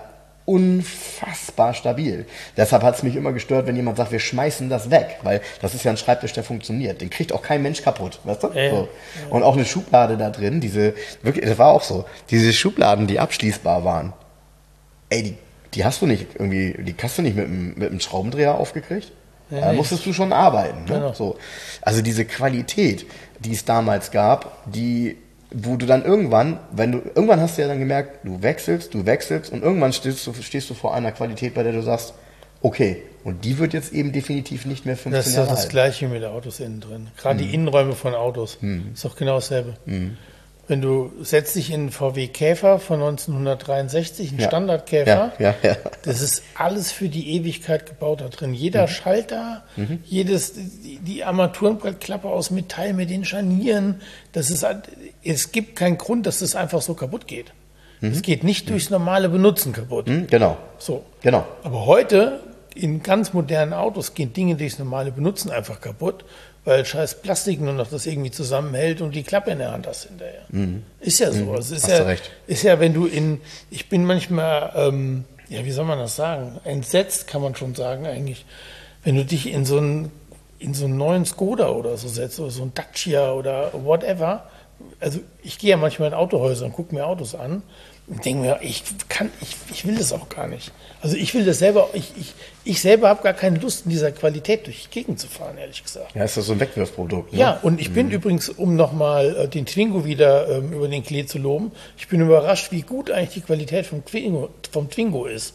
C: unfassbar stabil. Deshalb hat es mich immer gestört, wenn jemand sagt, wir schmeißen das weg, weil das ist ja ein Schreibtisch, der funktioniert. Den kriegt auch kein Mensch kaputt, weißt du?
B: Ja,
C: So.
B: ja.
C: Und auch eine Schublade da drin, diese, wirklich, das war auch so, diese Schubladen, die abschließbar waren, ey, die, die hast du nicht irgendwie, die hast du nicht mit, einem- mit einem Schraubendreher aufgekriegt.
B: Ja,
C: Da
B: nee.
C: musstest du schon arbeiten. Ne?
B: Genau.
C: So. Also diese Qualität, die es damals gab, die, wo du dann irgendwann, wenn du, irgendwann hast du ja dann gemerkt, du wechselst, du wechselst und irgendwann stehst du, stehst du vor einer Qualität, bei der du sagst, okay, und die wird jetzt eben definitiv nicht mehr fünfzehn
B: Das ist doch
C: Jahre
B: das
C: alt.
B: Gleiche mit den Autos innen drin. Gerade
C: Mhm.
B: die Innenräume von Autos. Ist doch genau dasselbe. wenn du setzt dich in einen V W Käfer von neunzehnhundertdreiundsechzig, einen
C: Ja.
B: Standardkäfer,
C: Ja, ja, ja.
B: das ist alles für die Ewigkeit gebaut da drin. Jeder
C: Mhm.
B: Schalter, mhm. jedes, die, die Armaturenbrettklappe aus Metall mit den Scharnieren, das ist, es gibt keinen Grund, dass das einfach so kaputt geht. Mhm. Es geht nicht durchs normale Benutzen kaputt.
C: Mhm, genau.
B: So.
C: Genau.
B: Aber heute, in ganz modernen Autos, gehen Dinge durchs normale Benutzen einfach kaputt, weil scheiß Plastik nur noch das irgendwie zusammenhält und die Klappe in der Hand hast hinterher. Mhm. Ist ja so.
C: Mhm.
B: Es ist
C: Hast
B: ja,
C: du recht.
B: ist ja, wenn du in, ich bin manchmal, ähm, ja, wie soll man das sagen? Entsetzt kann man schon sagen eigentlich, wenn du dich in so einen, in so einen neuen Skoda oder so setzt oder so ein Dacia oder whatever. Also ich gehe ja manchmal in Autohäuser und gucke mir Autos an und denke mir, ich kann, ich, ich will das auch gar nicht. Also ich will das selber, ich, ich, ich selber habe gar keine Lust, in dieser Qualität durch die Gegend zu fahren, ehrlich gesagt.
C: Ja, ist das so ein Wegwurfprodukt? Ne?
B: Ja, und ich bin mhm. übrigens, um nochmal äh, den Twingo wieder ähm, über den Klee zu loben, ich bin überrascht, wie gut eigentlich die Qualität vom Twingo, vom Twingo ist.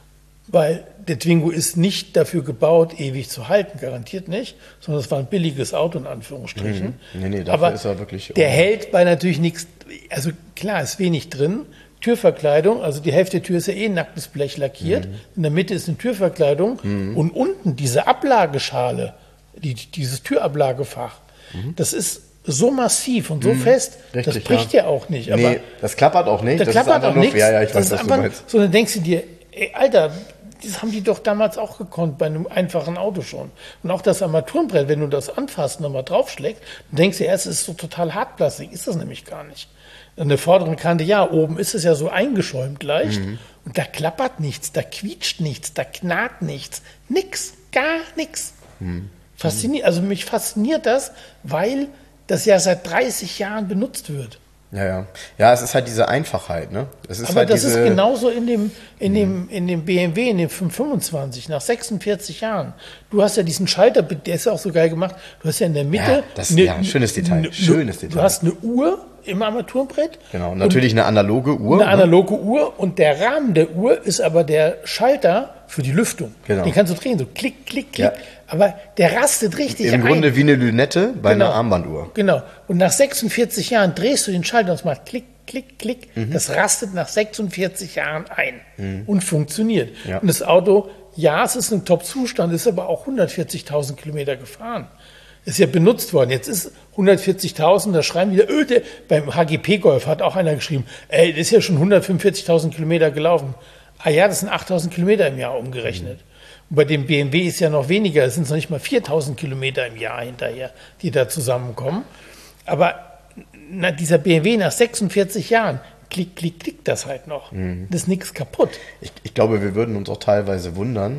B: Weil der Twingo ist nicht dafür gebaut, ewig zu halten, garantiert nicht, sondern es war ein billiges Auto in Anführungsstrichen.
C: Mhm. Nee, nee, dafür
B: Aber
C: ist er wirklich...
B: der hält bei natürlich nichts, also klar, ist wenig drin. Türverkleidung, also die Hälfte der Tür ist ja eh nacktes Blech lackiert. Mhm. In der Mitte ist eine Türverkleidung mhm. und unten diese Ablageschale, die, dieses Türablagefach, mhm. das ist so massiv und so mhm. fest, Richtig, das bricht ja. ja auch nicht. Aber
C: nee, das klappert auch nicht.
B: Das,
C: das
B: klappert auch nichts.
C: Ja, ja, ich weiß,
B: das
C: was
B: einfach,
C: du meinst.
B: So, dann denkst du dir, ey, Alter, das haben die doch damals auch gekonnt, bei einem einfachen Auto schon. Und auch das Armaturenbrett, wenn du das anfasst und nochmal draufschlägst, dann denkst du erst, es ist so total Hartplastik. Ist das nämlich gar nicht. An der vorderen Kante, ja, oben ist es ja so eingeschäumt leicht. Mhm. Und da klappert nichts, da quietscht nichts, da knarrt nichts. Nix, gar nichts. Mhm. Fasziniert, also mich fasziniert das, weil das ja seit dreißig Jahren benutzt wird.
C: Ja, ja. Ja, es ist halt diese Einfachheit, ne? Es ist
B: Aber
C: halt
B: das
C: diese,
B: ist genauso in dem, in, mhm. dem, in dem B M W, in dem fünfhundertfünfundzwanzig, nach sechsundvierzig Jahren. Du hast ja diesen Schalter, der ist ja auch so geil gemacht, du hast ja in der Mitte...
C: Ja, das,
B: eine,
C: ja schönes Detail,
B: eine,
C: schönes Detail.
B: Du hast eine Uhr im Armaturenbrett.
C: Genau, und natürlich eine analoge Uhr.
B: Eine analoge Uhr und der Rahmen der Uhr ist aber der Schalter für die Lüftung. Genau. Den kannst du drehen, so klick, klick, klick. Ja. Aber der rastet richtig
C: Im
B: ein. Im
C: Grunde wie eine Lünette bei
B: genau.
C: einer Armbanduhr.
B: Genau. Und nach sechsundvierzig Jahren drehst du den Schalter und es macht klick, klick, klick. Mhm. Das rastet nach sechsundvierzig Jahren ein mhm. und funktioniert. Ja. Und das Auto, ja, es ist ein Top-Zustand, ist aber auch hundertvierzigtausend Kilometer gefahren. Ist ja benutzt worden. Jetzt ist hundertvierzigtausend, da schreiben wieder, öh, der, beim H G P-Golf hat auch einer geschrieben, ey, das ist ja schon hundertfünfundvierzigtausend Kilometer gelaufen. Ah ja, das sind achttausend Kilometer im Jahr umgerechnet. Mhm. Und bei dem B M W ist ja noch weniger, es sind noch nicht mal viertausend Kilometer im Jahr hinterher, die da zusammenkommen. Aber na, dieser B M W nach sechsundvierzig Jahren, klick, klick, klick das halt noch. Mhm. Das ist nichts kaputt.
C: Ich, ich glaube, wir würden uns auch teilweise wundern,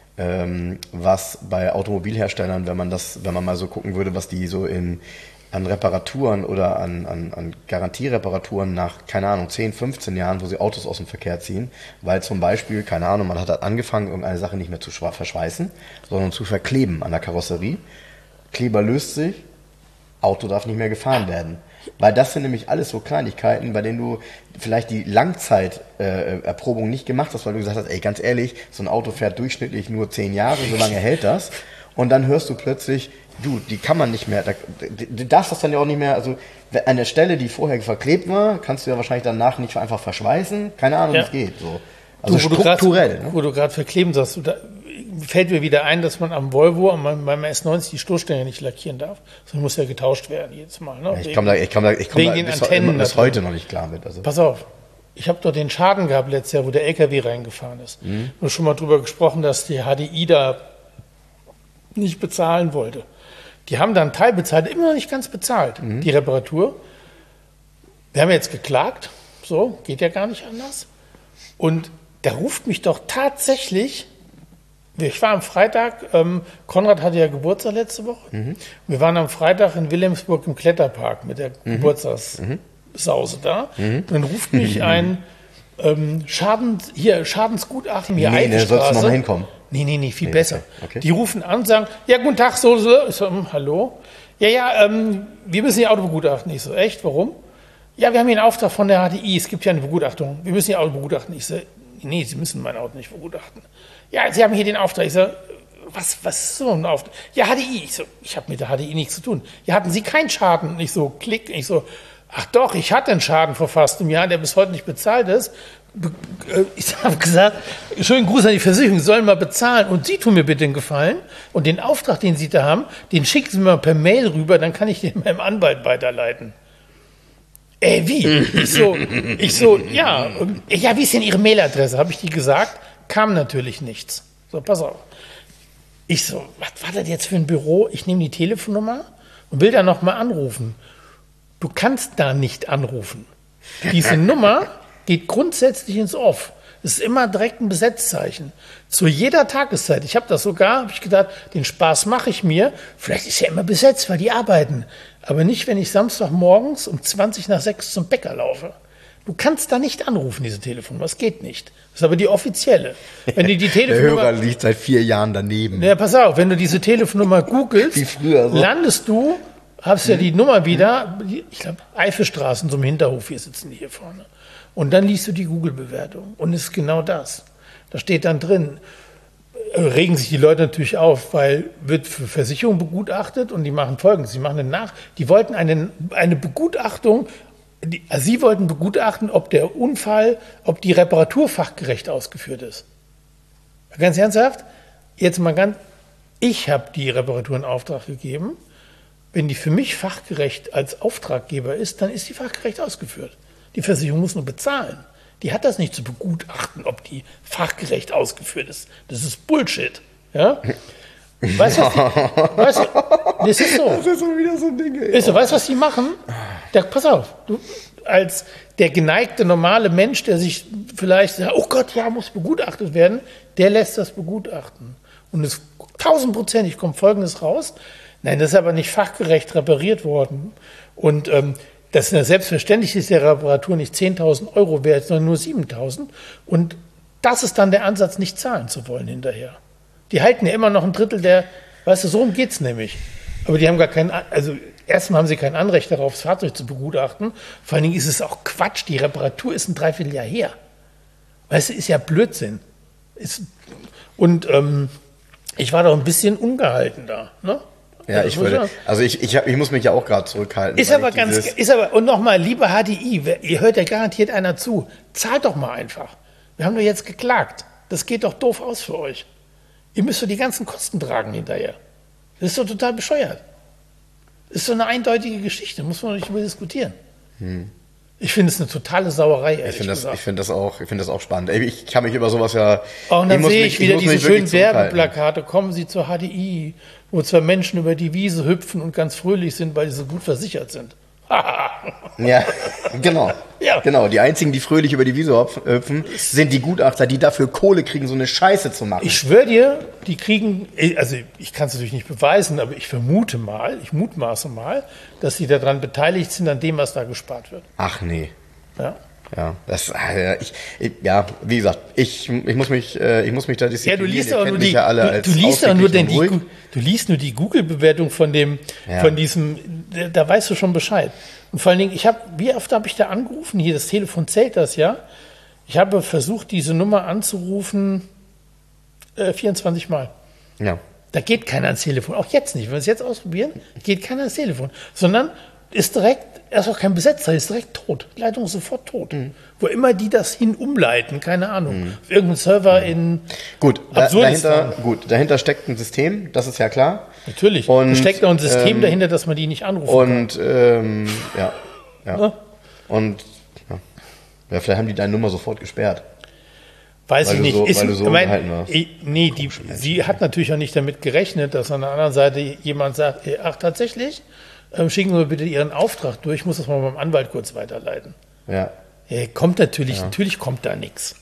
C: ähm, was bei Automobilherstellern, wenn man das, wenn man mal so gucken würde, was die so in an Reparaturen oder an, an, an Garantiereparaturen nach, keine Ahnung, zehn, fünfzehn Jahren, wo sie Autos aus dem Verkehr ziehen, weil zum Beispiel, keine Ahnung, man hat halt angefangen, irgendeine Sache nicht mehr zu verschweißen, sondern zu verkleben an der Karosserie. Kleber löst sich, Auto darf nicht mehr gefahren werden. Weil das sind nämlich alles so Kleinigkeiten, bei denen du vielleicht die Langzeiterprobung äh, nicht gemacht hast, weil du gesagt hast, ey, ganz ehrlich, so ein Auto fährt durchschnittlich nur zehn Jahre, so lange hält das. Und dann hörst du plötzlich, du, die kann man nicht mehr, da, du darfst das dann ja auch nicht mehr, also an der Stelle, die vorher verklebt war, kannst du ja wahrscheinlich danach nicht einfach verschweißen, keine Ahnung, wie es geht. So. Also
B: du, wo
C: strukturell.
B: Du grad, ne? Wo du gerade verkleben sagst, du, da fällt mir wieder ein, dass man am Volvo, beim, beim S neunzig die Stoßstange nicht lackieren darf, sondern muss ja getauscht werden jedes Mal. Ne?
C: Ich komme da, ich komm da, ich komm da bis,
B: Antennen
C: bis heute noch nicht klar mit. Also.
B: Pass auf, ich habe doch den Schaden gehabt letztes Jahr, wo der L K W reingefahren ist. Mhm. Wir haben schon mal drüber gesprochen, dass die H D I da nicht bezahlen wollte. Die haben dann einen Teil bezahlt, immer noch nicht ganz bezahlt, mhm. die Reparatur. Wir haben jetzt geklagt, so, geht ja gar nicht anders. Und der ruft mich doch tatsächlich, ich war am Freitag, ähm, Konrad hatte ja Geburtstag letzte Woche. Mhm. Wir waren am Freitag in Wilhelmsburg im Kletterpark mit der mhm. Geburtstagssause da. Mhm. Und dann ruft mich ein ähm, Schaden, hier, Schadensgutachten, hier
C: nee, ne, sollst du noch mal hinkommen.
B: Nee, nee, nee, viel nee, besser.
C: Okay. Okay.
B: Die rufen an und sagen, ja, guten Tag, so, so. Ich so, hm, hallo? Ja, ja, ähm, wir müssen Ihr Auto begutachten. Ich so, echt, warum? Ja, wir haben hier einen Auftrag von der H D I, es gibt ja eine Begutachtung. Wir müssen Ihr Auto begutachten. Ich so, nee, Sie müssen mein Auto nicht begutachten. Ja, Sie haben hier den Auftrag. Ich so, was, was ist so ein Auftrag? Ja, H D I. Ich so, ich habe mit der H D I nichts zu tun. Ja, hatten Sie keinen Schaden? Ich so, klick. Ich so, Ach doch, ich hatte einen Schaden vor fast einem Jahr, der bis heute nicht bezahlt ist. Ich habe gesagt, schönen Gruß an die Versicherung, Sie sollen mal bezahlen und Sie tun mir bitte den Gefallen und den Auftrag, den Sie da haben, den schicken Sie mir mal per Mail rüber, dann kann ich den meinem Anwalt weiterleiten. Äh, wie? Ich so, ich so, ja, ja, wie ist denn Ihre Mailadresse? Habe ich die gesagt? Kam natürlich nichts. So, pass auf. Ich so, was war das jetzt für ein Büro? Ich nehme die Telefonnummer und will da nochmal anrufen. Du kannst da nicht anrufen. Diese Nummer geht grundsätzlich ins Off. Es ist immer direkt ein Besetzzeichen. Zu jeder Tageszeit. Ich habe das sogar, habe ich gedacht, den Spaß mache ich mir. Vielleicht ist ja immer besetzt, weil die arbeiten. Aber nicht, wenn ich Samstagmorgens um zwanzig nach sechs zum Bäcker laufe. Du kannst da nicht anrufen, diese Telefonnummer. Das geht nicht. Das ist aber die offizielle. Wenn du die Telefonnummer,
C: Der Hörer liegt seit vier Jahren daneben.
B: Ja, pass auf, wenn du diese Telefonnummer googelst,
C: Wie früher so.
B: landest du, hast ja die Nummer wieder, ich glaube, Eifelstraßen, so im Hinterhof, hier sitzen die hier vorne. Und dann liest du die Google-Bewertung. Und es ist genau das. Da steht dann drin, regen sich die Leute natürlich auf, weil wird für Versicherung begutachtet und die machen Folgendes. Sie machen eine Nach, die wollten eine, eine Begutachtung, die, also sie wollten begutachten, ob der Unfall, ob die Reparatur fachgerecht ausgeführt ist. Ganz ernsthaft, jetzt mal ganz, ich habe die Reparatur in Auftrag gegeben. Wenn die für mich fachgerecht als Auftraggeber ist, dann ist die fachgerecht ausgeführt. Die Versicherung muss nur bezahlen. Die hat das nicht zu begutachten, ob die fachgerecht ausgeführt ist. Das ist Bullshit. Ja? Weißt du, was die, weißt du, das ist so.
C: Das ist so wieder so ein Ding.
B: Ist so, weißt du, was die machen? Da, pass auf, du, als der geneigte normale Mensch, der sich vielleicht sagt, oh Gott, ja, muss begutachtet werden, der lässt das begutachten. Und es tausendprozentig kommt Folgendes raus. Nein, das ist aber nicht fachgerecht repariert worden. Und ähm, das ist selbstverständlich, ist der Reparatur nicht zehntausend Euro wert, sondern nur siebentausend. Und das ist dann der Ansatz, nicht zahlen zu wollen hinterher. Die halten ja immer noch ein Drittel der, weißt du, so rum geht's nämlich. Aber die haben gar kein, also erstmal haben sie kein Anrecht darauf, das Fahrzeug zu begutachten. Vor allen Dingen ist es auch Quatsch, die Reparatur ist ein Dreivierteljahr her. Weißt du, ist ja Blödsinn. Ist, und ähm, ich war doch ein bisschen ungehalten da, ne?
C: Ja, ich würde, also ich, ich, hab, ich muss mich ja auch gerade zurückhalten.
B: Ist aber ganz, ist aber, und nochmal, liebe H D I, ihr hört ja garantiert einer zu, zahlt doch mal einfach. Wir haben doch jetzt geklagt. Das geht doch doof aus für euch. Ihr müsst doch die ganzen Kosten tragen hinterher. Das ist doch total bescheuert. Das ist so eine eindeutige Geschichte, muss man doch nicht über diskutieren. Hm. Ich finde es eine totale Sauerei, ehrlich
C: Ich finde das,
B: gesagt.
C: ich finde das auch, ich finde das auch spannend. Ich kann mich über sowas ja.
B: Oh, und dann sehe ich wieder
C: ich
B: diese schönen Werbeplakate. Kommen Sie zur H D I, wo zwei Menschen über die Wiese hüpfen und ganz fröhlich sind, weil sie so gut versichert sind.
C: Ja, genau.
B: Ja.
C: Genau. Die einzigen, die fröhlich über die Wiese hüpfen, sind die Gutachter, die dafür Kohle kriegen, so eine Scheiße zu machen.
B: Ich schwöre dir, die kriegen, also ich kann es natürlich nicht beweisen, aber ich vermute mal, ich mutmaße mal, dass sie daran beteiligt sind, an dem, was da gespart wird.
C: Ach nee.
B: Ja.
C: Ja, das, äh, ich, ich, ja, wie gesagt, ich, ich muss mich, äh, ich muss mich da disziplinieren.
B: Ja, du liest aber nur die,
C: ja alle als
B: du, du liest aber nur den, die,
C: ruhig.
B: du liest nur die Google-Bewertung von dem,
C: Ja.
B: von diesem, da, da weißt du schon Bescheid. Und vor allen Dingen, ich habe, wie oft habe ich da angerufen? Hier, das Telefon zählt das, ja. Ich habe versucht, diese Nummer anzurufen, äh, vierundzwanzig Mal.
C: Ja.
B: Da geht keiner ans Telefon, auch jetzt nicht. Wenn wir es jetzt ausprobieren, geht keiner ans Telefon, sondern ist direkt, er ist auch kein Besetzer, ist direkt tot. Die Leitung ist sofort tot. Mhm. Wo immer die das hin umleiten, keine Ahnung. Mhm. Auf irgendeinem Server in
C: gut, da,
B: Absurdistan.
C: dahinter, gut, dahinter steckt ein System, das ist ja klar.
B: Natürlich,
C: und,
B: da steckt auch ein System
C: ähm,
B: dahinter, dass man die nicht anrufen
C: und, kann. Und, ähm, ja, ja.
B: ja.
C: Und, ja. ja, vielleicht haben die deine Nummer sofort gesperrt.
B: Weiß
C: weil
B: ich nicht.
C: So,
B: ist,
C: weil du so
B: mein,
C: gehalten warst.
B: Nee, die, sie hat natürlich auch nicht damit gerechnet, dass an der anderen Seite jemand sagt, ach tatsächlich, ähm, schicken Sie mir bitte Ihren Auftrag durch, ich muss das mal beim Anwalt kurz weiterleiten.
C: Ja.
B: Ja, kommt natürlich,
C: Ja.
B: natürlich kommt da nichts.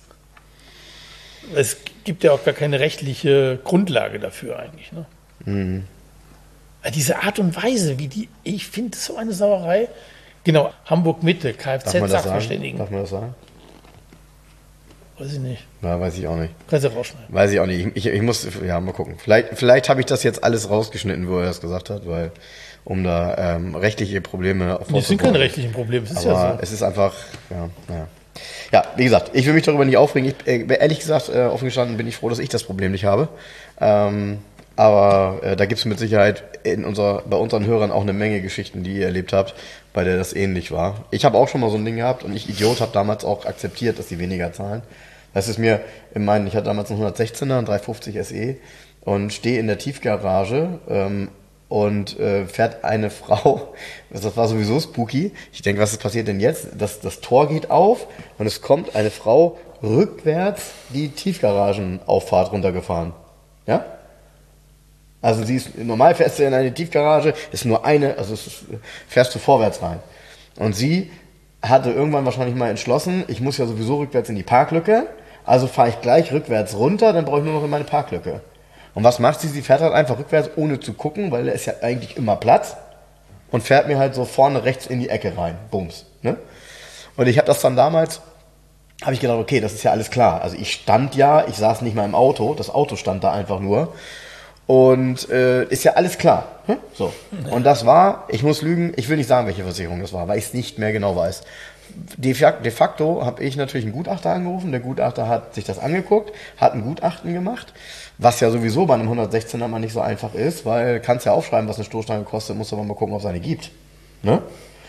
B: Es gibt ja auch gar keine rechtliche Grundlage dafür eigentlich. Ne?
C: Mhm.
B: Diese Art und Weise, wie die, ich finde so eine Sauerei. Genau, Hamburg-Mitte,
C: Darf man das sagen?
B: Kfz-Sachverständigen.
C: Darf man das sagen?
B: Weiß ich nicht.
C: Ja, weiß ich auch nicht.
B: Kannst du rausschneiden.
C: Weiß ich auch nicht. Ich, ich, ich muss, ja, mal gucken. Vielleicht, vielleicht habe ich das jetzt alles rausgeschnitten, wo er das gesagt hat, weil, um da ähm, rechtliche Probleme
B: Das sind keine rechtlichen Probleme, es ist
C: Aber
B: ja so.
C: es ist einfach, ja, naja. Ja, wie gesagt, ich will mich darüber nicht aufregen. Ich, äh, ehrlich gesagt, äh, offen gestanden bin ich froh, dass ich das Problem nicht habe. Ähm, Aber äh, da gibt es mit Sicherheit in unserer, bei unseren Hörern auch eine Menge Geschichten, die ihr erlebt habt, bei der das ähnlich war. Ich habe auch schon mal so ein Ding gehabt und ich, Idiot, habe damals auch akzeptiert, dass die weniger zahlen. Das ist mir, ich meine, ich hatte damals einen hundertsechzehner, einen dreihundertfünfzig S E und stehe in der Tiefgarage ähm, und äh, fährt eine Frau, das war sowieso spooky. Ich denke, was ist passiert denn jetzt? Das, das Tor geht auf und es kommt eine Frau rückwärts die Tiefgaragenauffahrt runtergefahren. Ja? Also sie ist, normal fährst du in eine Tiefgarage, ist nur eine, also es ist, fährst du vorwärts rein. Und sie hatte irgendwann wahrscheinlich mal entschlossen, ich muss ja sowieso rückwärts in die Parklücke, also fahre ich gleich rückwärts runter, dann brauche ich nur noch in meine Parklücke. Und was macht sie? Sie fährt halt einfach rückwärts, ohne zu gucken, weil da ist ja eigentlich immer Platz und fährt mir halt so vorne rechts in die Ecke rein. Bums. Ne? Und ich habe das dann damals, habe ich gedacht, okay, das ist ja alles klar. Also ich stand ja, ich saß nicht mal im Auto, das Auto stand da einfach nur. Und äh, ist ja alles klar. Hm? So. Und das war, ich muss lügen, ich will nicht sagen, welche Versicherung das war, weil ich es nicht mehr genau weiß. De facto habe ich natürlich einen Gutachter angerufen. Der Gutachter hat sich das angeguckt, hat ein Gutachten gemacht, was ja sowieso bei einem hundertsechzehner mal nicht so einfach ist, weil kannst ja aufschreiben, was eine Stoßstange kostet, musst aber mal gucken, ob es eine gibt. Ne?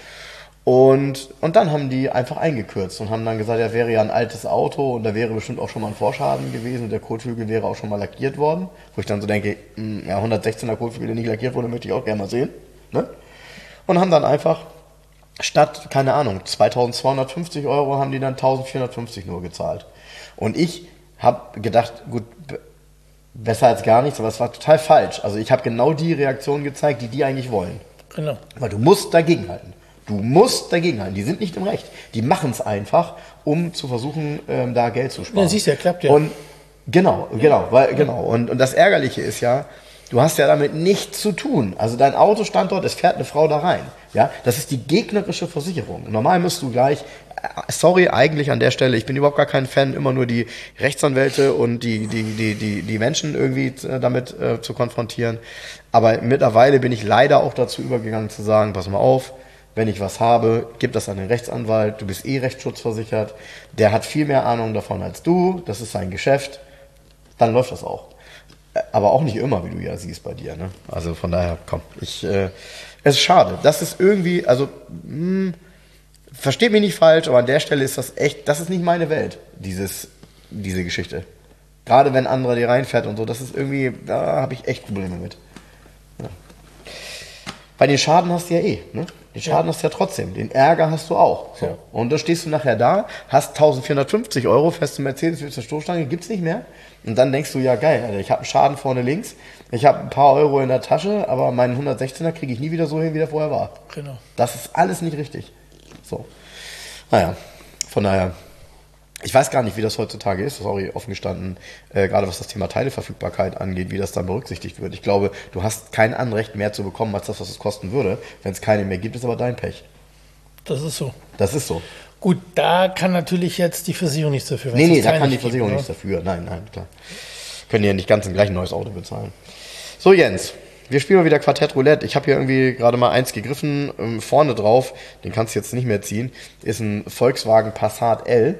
C: Und, und dann haben die einfach eingekürzt und haben dann gesagt, ja, wäre ja ein altes Auto und da wäre bestimmt auch schon mal ein Vorschaden gewesen und der Kotflügel wäre auch schon mal lackiert worden. Wo ich dann so denke, mh, ja, hundertsechzehner Kotflügel, der nicht lackiert wurde, möchte ich auch gerne mal sehen. Ne? Und haben dann einfach statt, keine Ahnung, zweitausendzweihundertfünfzig Euro haben die dann eintausendvierhundertfünfzig nur gezahlt. Und ich habe gedacht, gut, besser als gar nichts, aber es war total falsch. Also ich habe genau die Reaktion gezeigt, die die eigentlich wollen.
B: Genau.
C: Weil du musst dagegenhalten. Du musst dagegenhalten. Die sind nicht im Recht. Die machen es einfach, um zu versuchen, ähm, da Geld zu sparen.
B: Ja, siehst du, ja, klappt ja.
C: Und genau, genau, weil, genau. Und, und das Ärgerliche ist ja, du hast ja damit nichts zu tun. Also dein Auto stand dort, es fährt eine Frau da rein. Ja, das ist die gegnerische Versicherung. Normal musst du gleich, sorry, eigentlich an der Stelle, ich bin überhaupt gar kein Fan, immer nur die Rechtsanwälte und die, die, die, die, die Menschen irgendwie damit äh, zu konfrontieren. Aber mittlerweile bin ich leider auch dazu übergegangen zu sagen, pass mal auf, wenn ich was habe, gib das an den Rechtsanwalt, du bist eh rechtsschutzversichert, der hat viel mehr Ahnung davon als du, das ist sein Geschäft, dann läuft das auch. Aber auch nicht immer, wie du ja siehst bei dir. Ne? Also von daher, komm, ich, äh, es ist schade. Das ist irgendwie, also, mh, versteht mich nicht falsch, aber an der Stelle ist das echt, das ist nicht meine Welt, dieses, diese Geschichte. Gerade wenn andere die reinfährt und so, das ist irgendwie, da habe ich echt Probleme mit. Ja. Bei den Schaden hast du ja eh, ne? Den Schaden ja. hast du ja trotzdem, den Ärger hast du auch. So. Ja. Und da stehst du nachher da, hast eintausendvierhundertfünfzig Euro, fährst du Mercedes, willst du Stoßstange, gibt's nicht mehr. Und dann denkst du, ja geil, Alter, ich habe einen Schaden vorne links, ich habe ein paar Euro in der Tasche, aber meinen hundertsechzehner kriege ich nie wieder so hin, wie der vorher war.
B: Genau.
C: Das ist alles nicht richtig. So. Naja, von daher, ich weiß gar nicht, wie das heutzutage ist, sorry, offen gestanden, äh, gerade was das Thema Teileverfügbarkeit angeht, wie das dann berücksichtigt wird. Ich glaube, du hast kein Anrecht mehr zu bekommen, als das, was es kosten würde. Wenn es keine mehr gibt, ist aber dein Pech.
B: Das ist so.
C: Das ist so.
B: Gut, da kann natürlich jetzt die Versicherung nichts dafür.
C: Nee, nee, da kann die Versicherung gibt, nichts dafür. Nein, nein, klar. Können ja nicht ganz im gleichen neues Auto bezahlen. So, Jens, wir spielen mal wieder Quartett Roulette. Ich habe hier irgendwie gerade mal eins gegriffen. Ähm, vorne drauf, den kannst du jetzt nicht mehr ziehen, ist ein Volkswagen Passat L.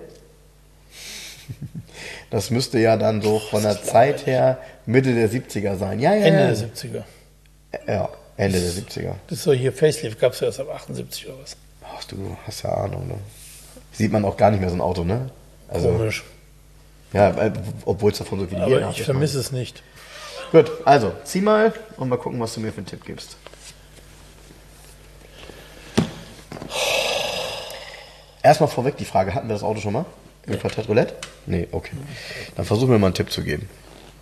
C: Das müsste ja dann so von der Zeit her Mitte der siebziger sein. Ja, ja,
B: Ende
C: ja.
B: der siebziger.
C: Ja, Ende der siebziger.
B: Das ist so hier Facelift, gab es ja erst ab achtundsiebzig oder was.
C: Ach, du hast ja Ahnung, ne? Sieht man auch gar nicht mehr so ein Auto, ne? Also,
B: komisch.
C: Ja, obwohl es davon so viele
B: Aber ich vermisse es nicht.
C: Gut, also zieh mal und mal gucken, was du mir für einen Tipp gibst. Erstmal vorweg die Frage, hatten wir das Auto schon mal? Im Quartett Roulette? Nee, okay. Dann versuchen wir mal einen Tipp zu geben.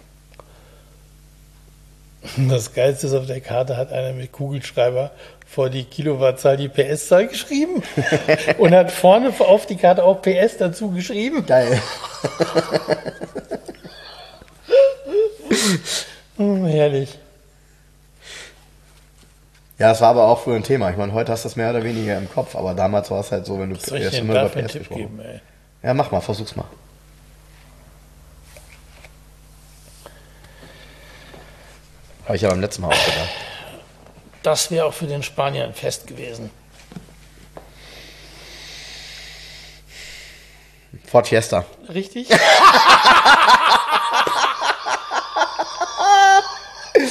B: Das Geilste ist, auf der Karte hat einer mit Kugelschreiber vor die Kilowattzahl die P S-Zahl geschrieben und hat vorne auf die Karte auch P S dazu geschrieben.
C: Geil.
B: Oh, herrlich.
C: Ja, das war aber auch früher ein Thema. Ich meine, heute hast du das mehr oder weniger im Kopf, aber damals war es halt so, wenn du
B: Was soll ich denn da für einen Tipp geben, ey?
C: Ja, mach mal, versuch's mal. Habe ich ja beim letzten Mal auch gedacht.
B: Das wäre auch für den Spanier ein Fest gewesen.
C: Ford Fiesta.
B: Richtig?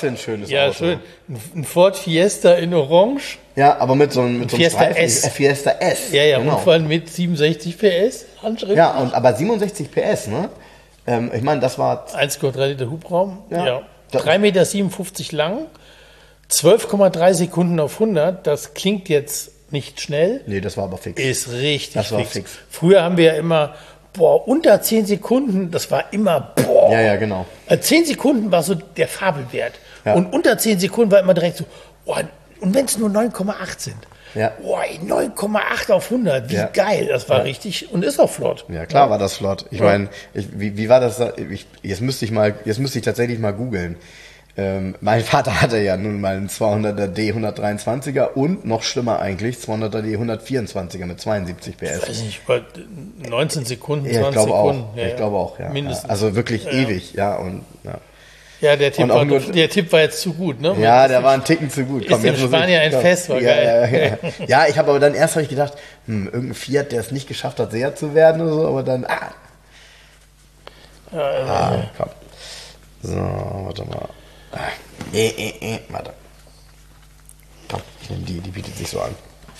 C: für ein schönes
B: Ja,
C: Auto?
B: schön. Ein ein Ford Fiesta in Orange.
C: Ja, aber mit so einem, mit so einem
B: Fiesta
C: Streifen.
B: S.
C: Äh, Fiesta S.
B: Ja, ja,
C: genau.
B: und vor allem mit siebenundsechzig P S Handschrift.
C: Ja, und, aber siebenundsechzig P S, ne? Ähm, ich meine, das war...
B: eins Komma drei Liter Hubraum.
C: Ja.
B: Ja.
C: Da-
B: drei Meter siebenundfünfzig lang. zwölf Komma drei Sekunden auf hundert. Das klingt jetzt nicht schnell.
C: Nee, das war aber fix.
B: Ist richtig
C: Das war
B: fix.
C: fix.
B: Früher haben wir ja immer, boah, unter zehn Sekunden, das war immer, boah.
C: Ja, ja, genau.
B: Also zehn Sekunden war so der Fabelwert.
C: Ja.
B: Und unter zehn Sekunden war immer direkt so, boah, und wenn es nur neun Komma acht sind.
C: Ja.
B: Boah, neun Komma acht auf hundert, wie
C: Ja.
B: geil. Das war
C: Ja.
B: richtig und ist auch flott.
C: Ja, klar war das flott. Ich meine, ich, wie, wie war das? da- Ich, jetzt müsste ich mal, jetzt müsste ich tatsächlich mal googeln. Ähm, mein Vater hatte ja nun mal einen zweihunderter D hundertdreiundzwanziger und noch schlimmer eigentlich zweihunderter D hundertvierundzwanziger mit zweiundsiebzig P S.
B: Weiß nicht, bei neunzehn Sekunden,
C: Ja, ich
B: zwanzig
C: glaube auch.
B: Sekunden. Ja,
C: ich glaube auch, ja.
B: Mindestens.
C: Ja. Also wirklich ewig, ja. Und, ja.
B: Ja, der Tipp,
C: Und auch
B: war,
C: nur-
B: der Tipp war jetzt zu gut, ne?
C: Ja, der war ein Ticken zu gut.
B: ist in
C: jetzt muss
B: Spanien ein
C: komm.
B: Fest, war
C: ja,
B: geil.
C: Ja, ja, ja. ja, ich habe aber dann erst habe ich gedacht, hm, irgendein Fiat, der es nicht geschafft hat, sehr zu werden oder so, aber dann, ah,
B: Ja, also,
C: ah komm. So, warte mal. Ah, äh, äh, äh, warte. Komm, ich nehme die, die bietet sich so an.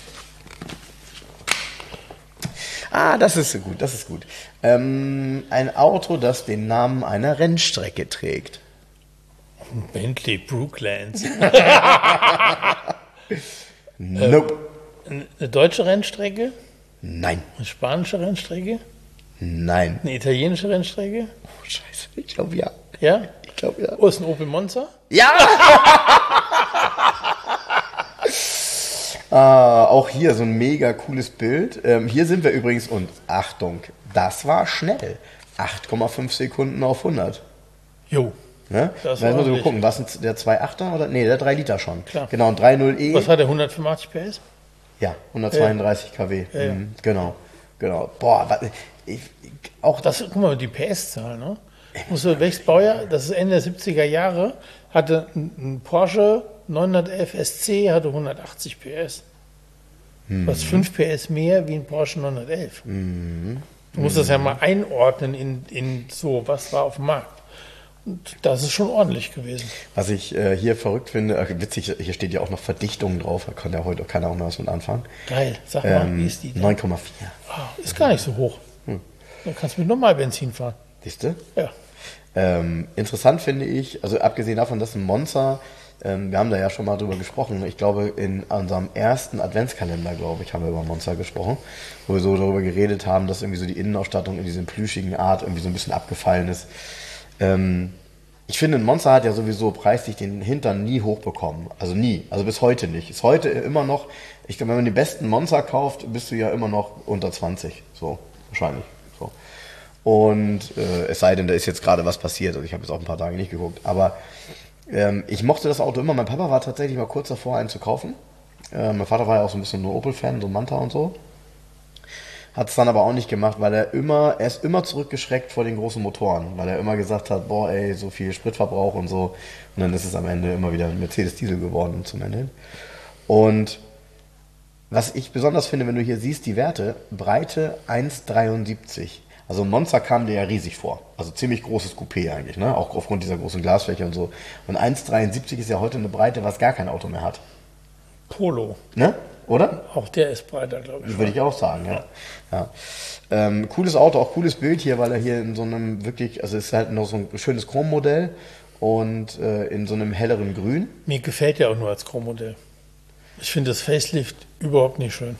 C: Ah, das ist gut, das ist gut. Ähm, ein Auto, das den Namen einer Rennstrecke trägt.
B: Bentley Brooklands.
C: Nope.
B: Eine deutsche Rennstrecke,
C: Nein.
B: eine spanische Rennstrecke,
C: Nein.
B: eine italienische Rennstrecke.
C: Oh, scheiße. Ich glaube ja.
B: Ja?
C: Ich glaube ja.
B: Oh, ist ein Opel Monza?
C: Ja! ah, auch hier so ein mega cooles Bild. Ähm, hier sind wir übrigens, und Achtung, das war schnell. acht Komma fünf Sekunden auf hundert.
B: Jo.
C: Ne?
B: Das
C: Da
B: war
C: müssen wir so
B: ordentlich.
C: gucken, was ist der zwei Komma achter oder? Nee, der drei Liter schon.
B: Klar.
C: Genau, ein drei Komma null E.
B: Was hat der hundertfünfundachtzig P S?
C: Ja, hundertzweiunddreißig KW.
B: Ja, ja.
C: Mhm, genau. Genau. Boah, was, ich, ich, auch
B: Das, guck mal, die P S-Zahl, ne? Musst du, welches Baujahr? Das ist Ende der siebziger Jahre. Hatte ein, ein Porsche neunhundertelf S C, hatte hundertachtzig P S. Was fünf P S mehr wie ein Porsche neunhundertelf. Du musst das ja mal einordnen in, in so, was war auf dem Markt. Und das ist schon ordentlich gewesen.
C: Was ich äh, hier verrückt finde, äh, witzig, hier steht ja auch noch Verdichtung drauf, da kann ja heute auch keiner auch noch was mit anfangen.
B: Geil. Sag mal,
C: Ähm,
B: wie ist die denn?
C: neun Komma vier.
B: Ah, ist gar nicht so hoch. Dann kannst du mit normal Benzin fahren.
C: Siehst du?
B: Ja.
C: Ähm, interessant finde ich, also abgesehen davon, dass ein Monza, ähm, wir haben da ja schon mal drüber gesprochen, ich glaube in unserem ersten Adventskalender, glaube ich, haben wir über Monza gesprochen, wo wir so darüber geredet haben, dass irgendwie so die Innenausstattung in diesem plüschigen Art irgendwie so ein bisschen abgefallen ist. Ähm, ich finde, ein Monza hat ja sowieso preislich den Hintern nie hochbekommen. Also nie. Also bis heute nicht. Ist heute immer noch, ich glaube, wenn man den besten Monza kauft, bist du ja immer noch unter zwanzig. So, wahrscheinlich. So. Und äh, es sei denn, da ist jetzt gerade was passiert. Also ich habe jetzt auch ein paar Tage nicht geguckt. Aber ähm, ich mochte das Auto immer. Mein Papa war tatsächlich mal kurz davor, einen zu kaufen. Äh, mein Vater war ja auch so ein bisschen ein Opel-Fan, so ein Manta und so. Hat es dann aber auch nicht gemacht, weil er immer, er ist immer zurückgeschreckt vor den großen Motoren, weil er immer gesagt hat, boah ey, so viel Spritverbrauch und so. Und dann ist es am Ende immer wieder ein Mercedes-Diesel geworden zum Ende. Und was ich besonders finde, wenn du hier siehst, die Werte, Breite eins Komma dreiundsiebzig. Also Monza kam dir ja riesig vor. Also ziemlich großes Coupé eigentlich, ne? Auch aufgrund dieser großen Glasfläche und so. Und eins Komma dreiundsiebzig ist ja heute eine Breite, was gar kein Auto mehr hat.
B: Polo.
C: Ne? Oder?
B: Auch der ist breiter, glaube ich.
C: Würde ich auch sagen, ja. ja. Ähm, cooles Auto, auch cooles Bild hier, weil er hier in so einem wirklich, also es ist halt noch so ein schönes Chrommodell und äh, in so einem helleren Grün.
B: Mir gefällt der auch nur als Chrommodell. Ich finde das Facelift überhaupt nicht schön.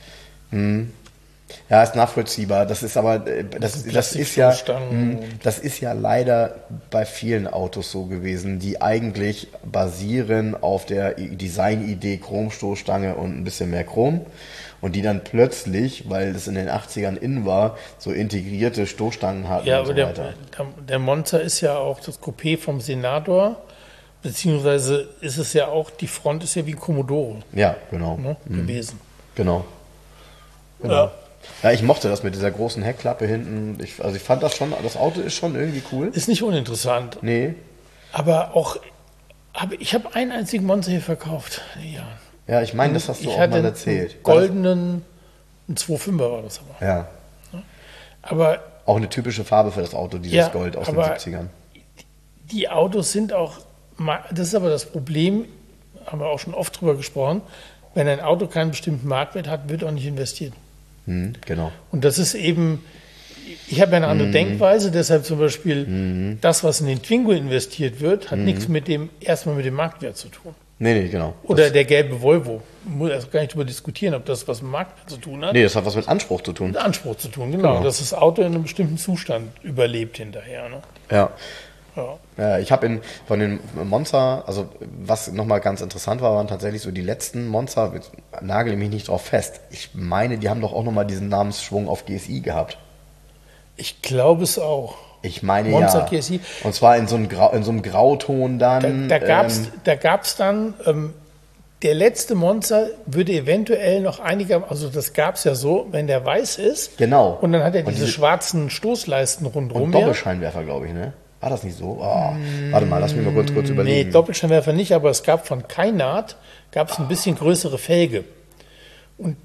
C: Ja, ist nachvollziehbar. Das ist aber, äh, das, das ist ja,
B: Plastikstoßstangen
C: mh, das ist ja leider bei vielen Autos so gewesen, die eigentlich basieren auf der I- Designidee Chromstoßstange und ein bisschen mehr Chrom und die dann plötzlich, weil es in den achtzigern in war, so integrierte Stoßstangen hatten
B: Ja,
C: und
B: aber
C: so
B: der,
C: weiter.
B: der, der Monza ist ja auch das Coupé vom Senator, beziehungsweise ist es ja auch, die Front ist ja wie ein Commodore,
C: Ja, genau.
B: ne, gewesen.
C: Genau.
B: Ja.
C: Ja, ich mochte das mit dieser großen Heckklappe hinten. Ich, also ich fand das schon, das Auto ist schon irgendwie cool.
B: Ist nicht uninteressant,
C: Nee.
B: aber auch, aber ich habe einen einzigen Monza hier verkauft. Ja.
C: Ja, ich meine, das hast du
B: Ich
C: auch
B: hatte
C: mal
B: einen
C: erzählt.
B: goldenen, ein zwei Komma fünfer war das aber.
C: Ja.
B: Aber
C: Auch eine typische Farbe für das Auto, dieses
B: Ja,
C: Gold aus den
B: aber-
C: siebzigern.
B: die Autos sind auch das ist aber das Problem, haben wir auch schon oft drüber gesprochen, wenn ein Auto keinen bestimmten Marktwert hat, wird auch nicht investiert.
C: Mhm, genau.
B: Und das ist eben, ich habe ja eine andere mhm. Denkweise, deshalb zum Beispiel mhm. das, was in den Twingo investiert wird, hat mhm. nichts mit dem, erstmal mit dem Marktwert zu tun.
C: Nee, nee, genau.
B: Oder das der gelbe Volvo. Muss also gar nicht darüber diskutieren, ob das was mit Marktwert zu tun hat.
C: Nee, das hat was mit Anspruch zu tun.
B: Mit Anspruch zu tun, genau. genau. Dass das Auto in einem bestimmten Zustand überlebt hinterher. Ne?
C: Ja.
B: Ja.
C: Ja, ich habe in von den Monza, also was nochmal ganz interessant war, waren tatsächlich so die letzten Monza, nagel mich nicht drauf fest. Ich meine, die haben doch auch nochmal diesen Namensschwung auf G S I gehabt.
B: Ich glaube es auch.
C: Ich meine
B: Monza
C: ja.
B: G S I.
C: Und zwar in so einem, Grau, in so einem Grauton dann.
B: Da, da gab es
C: ähm,
B: da gab's dann, ähm, der letzte Monza würde eventuell noch einiger, also das gab es ja so, wenn der weiß ist.
C: Genau.
B: Und dann hat er
C: Und
B: diese,
C: diese
B: schwarzen Stoßleisten rundherum.
C: Und Doppelscheinwerfer, glaube ich, ne? War das nicht so? Oh, warte mal, lass mich mal kurz, kurz überlegen.
B: Nee, Doppelscheinwerfer nicht, aber es gab von Keinart gab es ein bisschen größere Felge. Und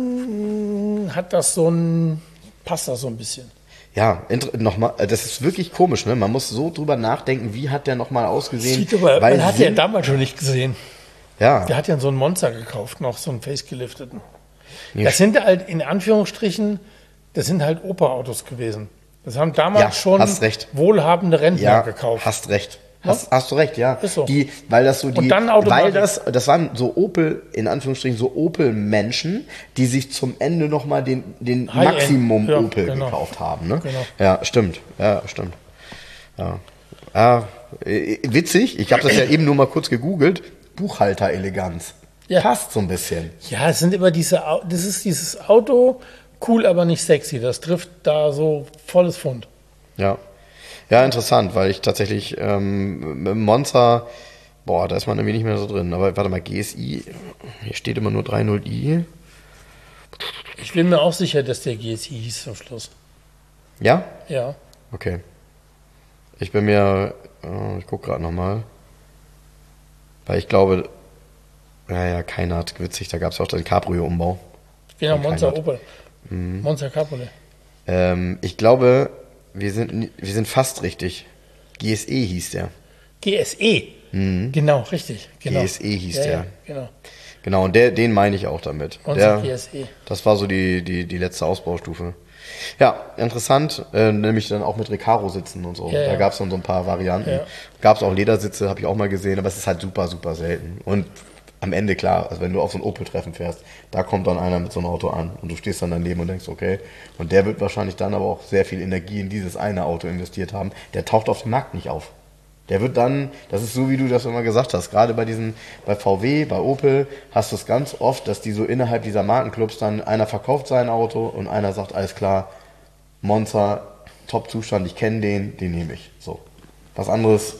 B: dann hat das so ein, passt das so ein bisschen.
C: Ja, nochmal, das ist wirklich komisch, ne? Man muss so drüber nachdenken, wie hat der nochmal ausgesehen?
B: Sieht aber,
C: weil
B: man hat ja damals schon nicht gesehen.
C: Ja.
B: Der hat ja so einen Monster gekauft, noch so einen facegelifteten. Das sind halt in Anführungsstrichen, das sind halt Opa-Autos gewesen. Das haben damals
C: Ja,
B: schon
C: hast recht.
B: wohlhabende Rentner
C: Ja,
B: gekauft.
C: hast recht. Hast, hast du recht, ja.
B: Ist so.
C: Die, weil das so die,
B: Und dann
C: weil
B: Automatik.
C: das, das waren so Opel, in Anführungsstrichen so Opel-Menschen, die sich zum Ende nochmal den, den
B: High-End.
C: Maximum
B: Ja,
C: Opel
B: genau.
C: gekauft haben, ne?
B: Genau.
C: Ja, stimmt. Ja, stimmt. Ja. Ja, äh, witzig. Ich habe das ja eben nur mal kurz gegoogelt. Buchhalter-Eleganz.
B: Ja.
C: Passt so ein bisschen.
B: Ja, es sind immer diese, Au- das ist dieses Auto, cool, aber nicht sexy. Das trifft da so volles Pfund.
C: Ja. Ja, interessant, weil ich tatsächlich ähm, mit Monza, boah, da ist man irgendwie nicht mehr so drin. Aber warte mal, G S I, hier steht immer nur drei null i.
B: Ich bin mir auch sicher, dass der G S I hieß zum Schluss.
C: Ja?
B: Ja.
C: Okay. Ich bin mir, oh, ich gucke gerade nochmal. Weil ich glaube, naja, keiner hat witzig, da gab es auch den Cabrio-Umbau.
B: Genau,
C: Von
B: Monza
C: Keinert.
B: Opel. Monza Cabriolet.
C: Ähm, ich glaube, wir sind, wir sind fast richtig. G S E hieß der.
B: G S E. Genau, richtig. Genau.
C: G S E hieß
B: ja,
C: der.
B: Ja, genau.
C: Genau, und der, den meine ich auch damit.
B: Monza
C: Der,
B: G S E.
C: das war so die, die, die letzte Ausbaustufe. Ja, interessant, äh, nämlich dann auch mit Recaro sitzen und so.
B: Ja,
C: da
B: ja.
C: gab es dann so ein paar Varianten.
B: Ja.
C: Gab es auch Ledersitze, habe ich auch mal gesehen, aber es ist halt super, super selten. Und am Ende klar, also wenn du auf so ein Opel-Treffen fährst, da kommt dann einer mit so einem Auto an und du stehst dann daneben und denkst, okay, und der wird wahrscheinlich dann aber auch sehr viel Energie in dieses eine Auto investiert haben. Der taucht auf dem Markt nicht auf. Der wird dann, das ist so, wie du das immer gesagt hast, gerade bei diesen, bei V W, bei Opel, hast du es ganz oft, dass die so innerhalb dieser Markenclubs dann, einer verkauft sein Auto und einer sagt, alles klar, Monza, Top-Zustand, ich kenne den, den nehme ich. So. Was anderes,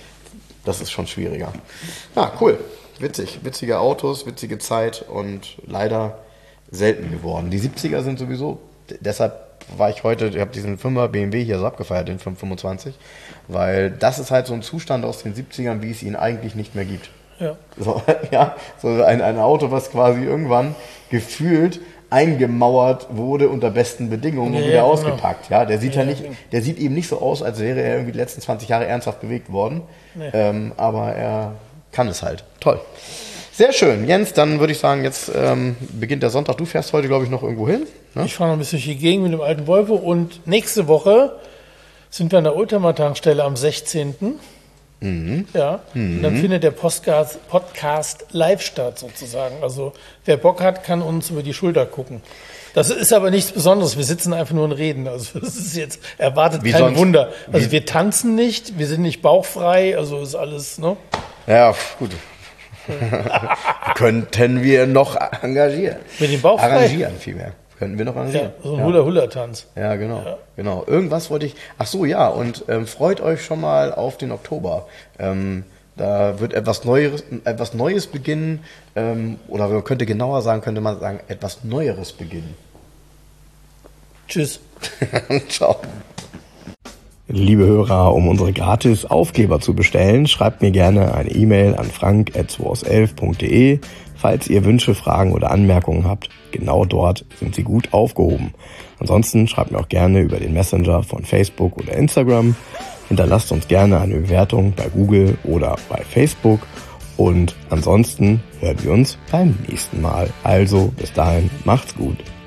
C: das ist schon schwieriger. Ja, cool. Witzig. Witzige Autos, witzige Zeit und leider selten geworden. Die siebziger sind sowieso, d- deshalb war ich heute, ich habe diesen Fünfer B M W hier so abgefeiert, den fünf fünfundzwanzig, weil das ist halt so ein Zustand aus den siebzigern, wie es ihn eigentlich nicht mehr gibt.
B: Ja.
C: So, ja, so ein, ein Auto, was quasi irgendwann gefühlt eingemauert wurde unter besten Bedingungen
B: Ja,
C: und wieder
B: ja, genau.
C: ausgepackt. Ja, der sieht ja,
B: Ja,
C: nicht,
B: genau.
C: der sieht eben nicht so aus, als wäre er irgendwie die letzten zwanzig Jahre ernsthaft bewegt worden.
B: Nee.
C: Ähm, aber er kann es halt. Toll. Sehr schön. Jens, dann würde ich sagen, jetzt ähm, beginnt der Sonntag. Du fährst heute, glaube ich, noch irgendwo hin. Ne?
B: Ich fahre noch ein bisschen durch die Gegend mit dem alten Volvo und nächste Woche sind wir an der Ultramar-Tankstelle am sechzehnten
C: Mhm.
B: Ja, und dann findet der Podcast, Podcast live statt sozusagen. Also wer Bock hat, kann uns über die Schulter gucken. Das ist aber nichts Besonderes. Wir sitzen einfach nur und reden. Also das ist jetzt erwartet
C: Wie
B: kein
C: sonst?
B: Wunder. Also
C: Wie-
B: wir tanzen nicht, wir sind nicht bauchfrei. Also ist alles, ne?
C: Ja, gut. Könnten wir noch engagieren.
B: Mit dem Bauch frei?
C: Arrangieren vielmehr. Könnten wir noch
B: Ja,
C: arrangieren.
B: so ein Hula-Hula-Tanz.
C: Ja, genau, genau. Irgendwas wollte ich. Ach so, ja. Und ähm, freut euch schon mal auf den Oktober. Ähm, da wird etwas Neues, etwas Neues beginnen. Ähm, oder man könnte genauer sagen, könnte man sagen, etwas Neueres beginnen.
B: Tschüss.
C: Ciao.
A: Liebe Hörer, um unsere gratis Aufkleber zu bestellen, schreibt mir gerne eine E-Mail an frank at zwoauself punkt de. Falls ihr Wünsche, Fragen oder Anmerkungen habt, genau dort sind sie gut aufgehoben. Ansonsten schreibt mir auch gerne über den Messenger von Facebook oder Instagram. Hinterlasst uns gerne eine Bewertung bei Google oder bei Facebook. Und ansonsten hören wir uns beim nächsten Mal. Also bis dahin, macht's gut.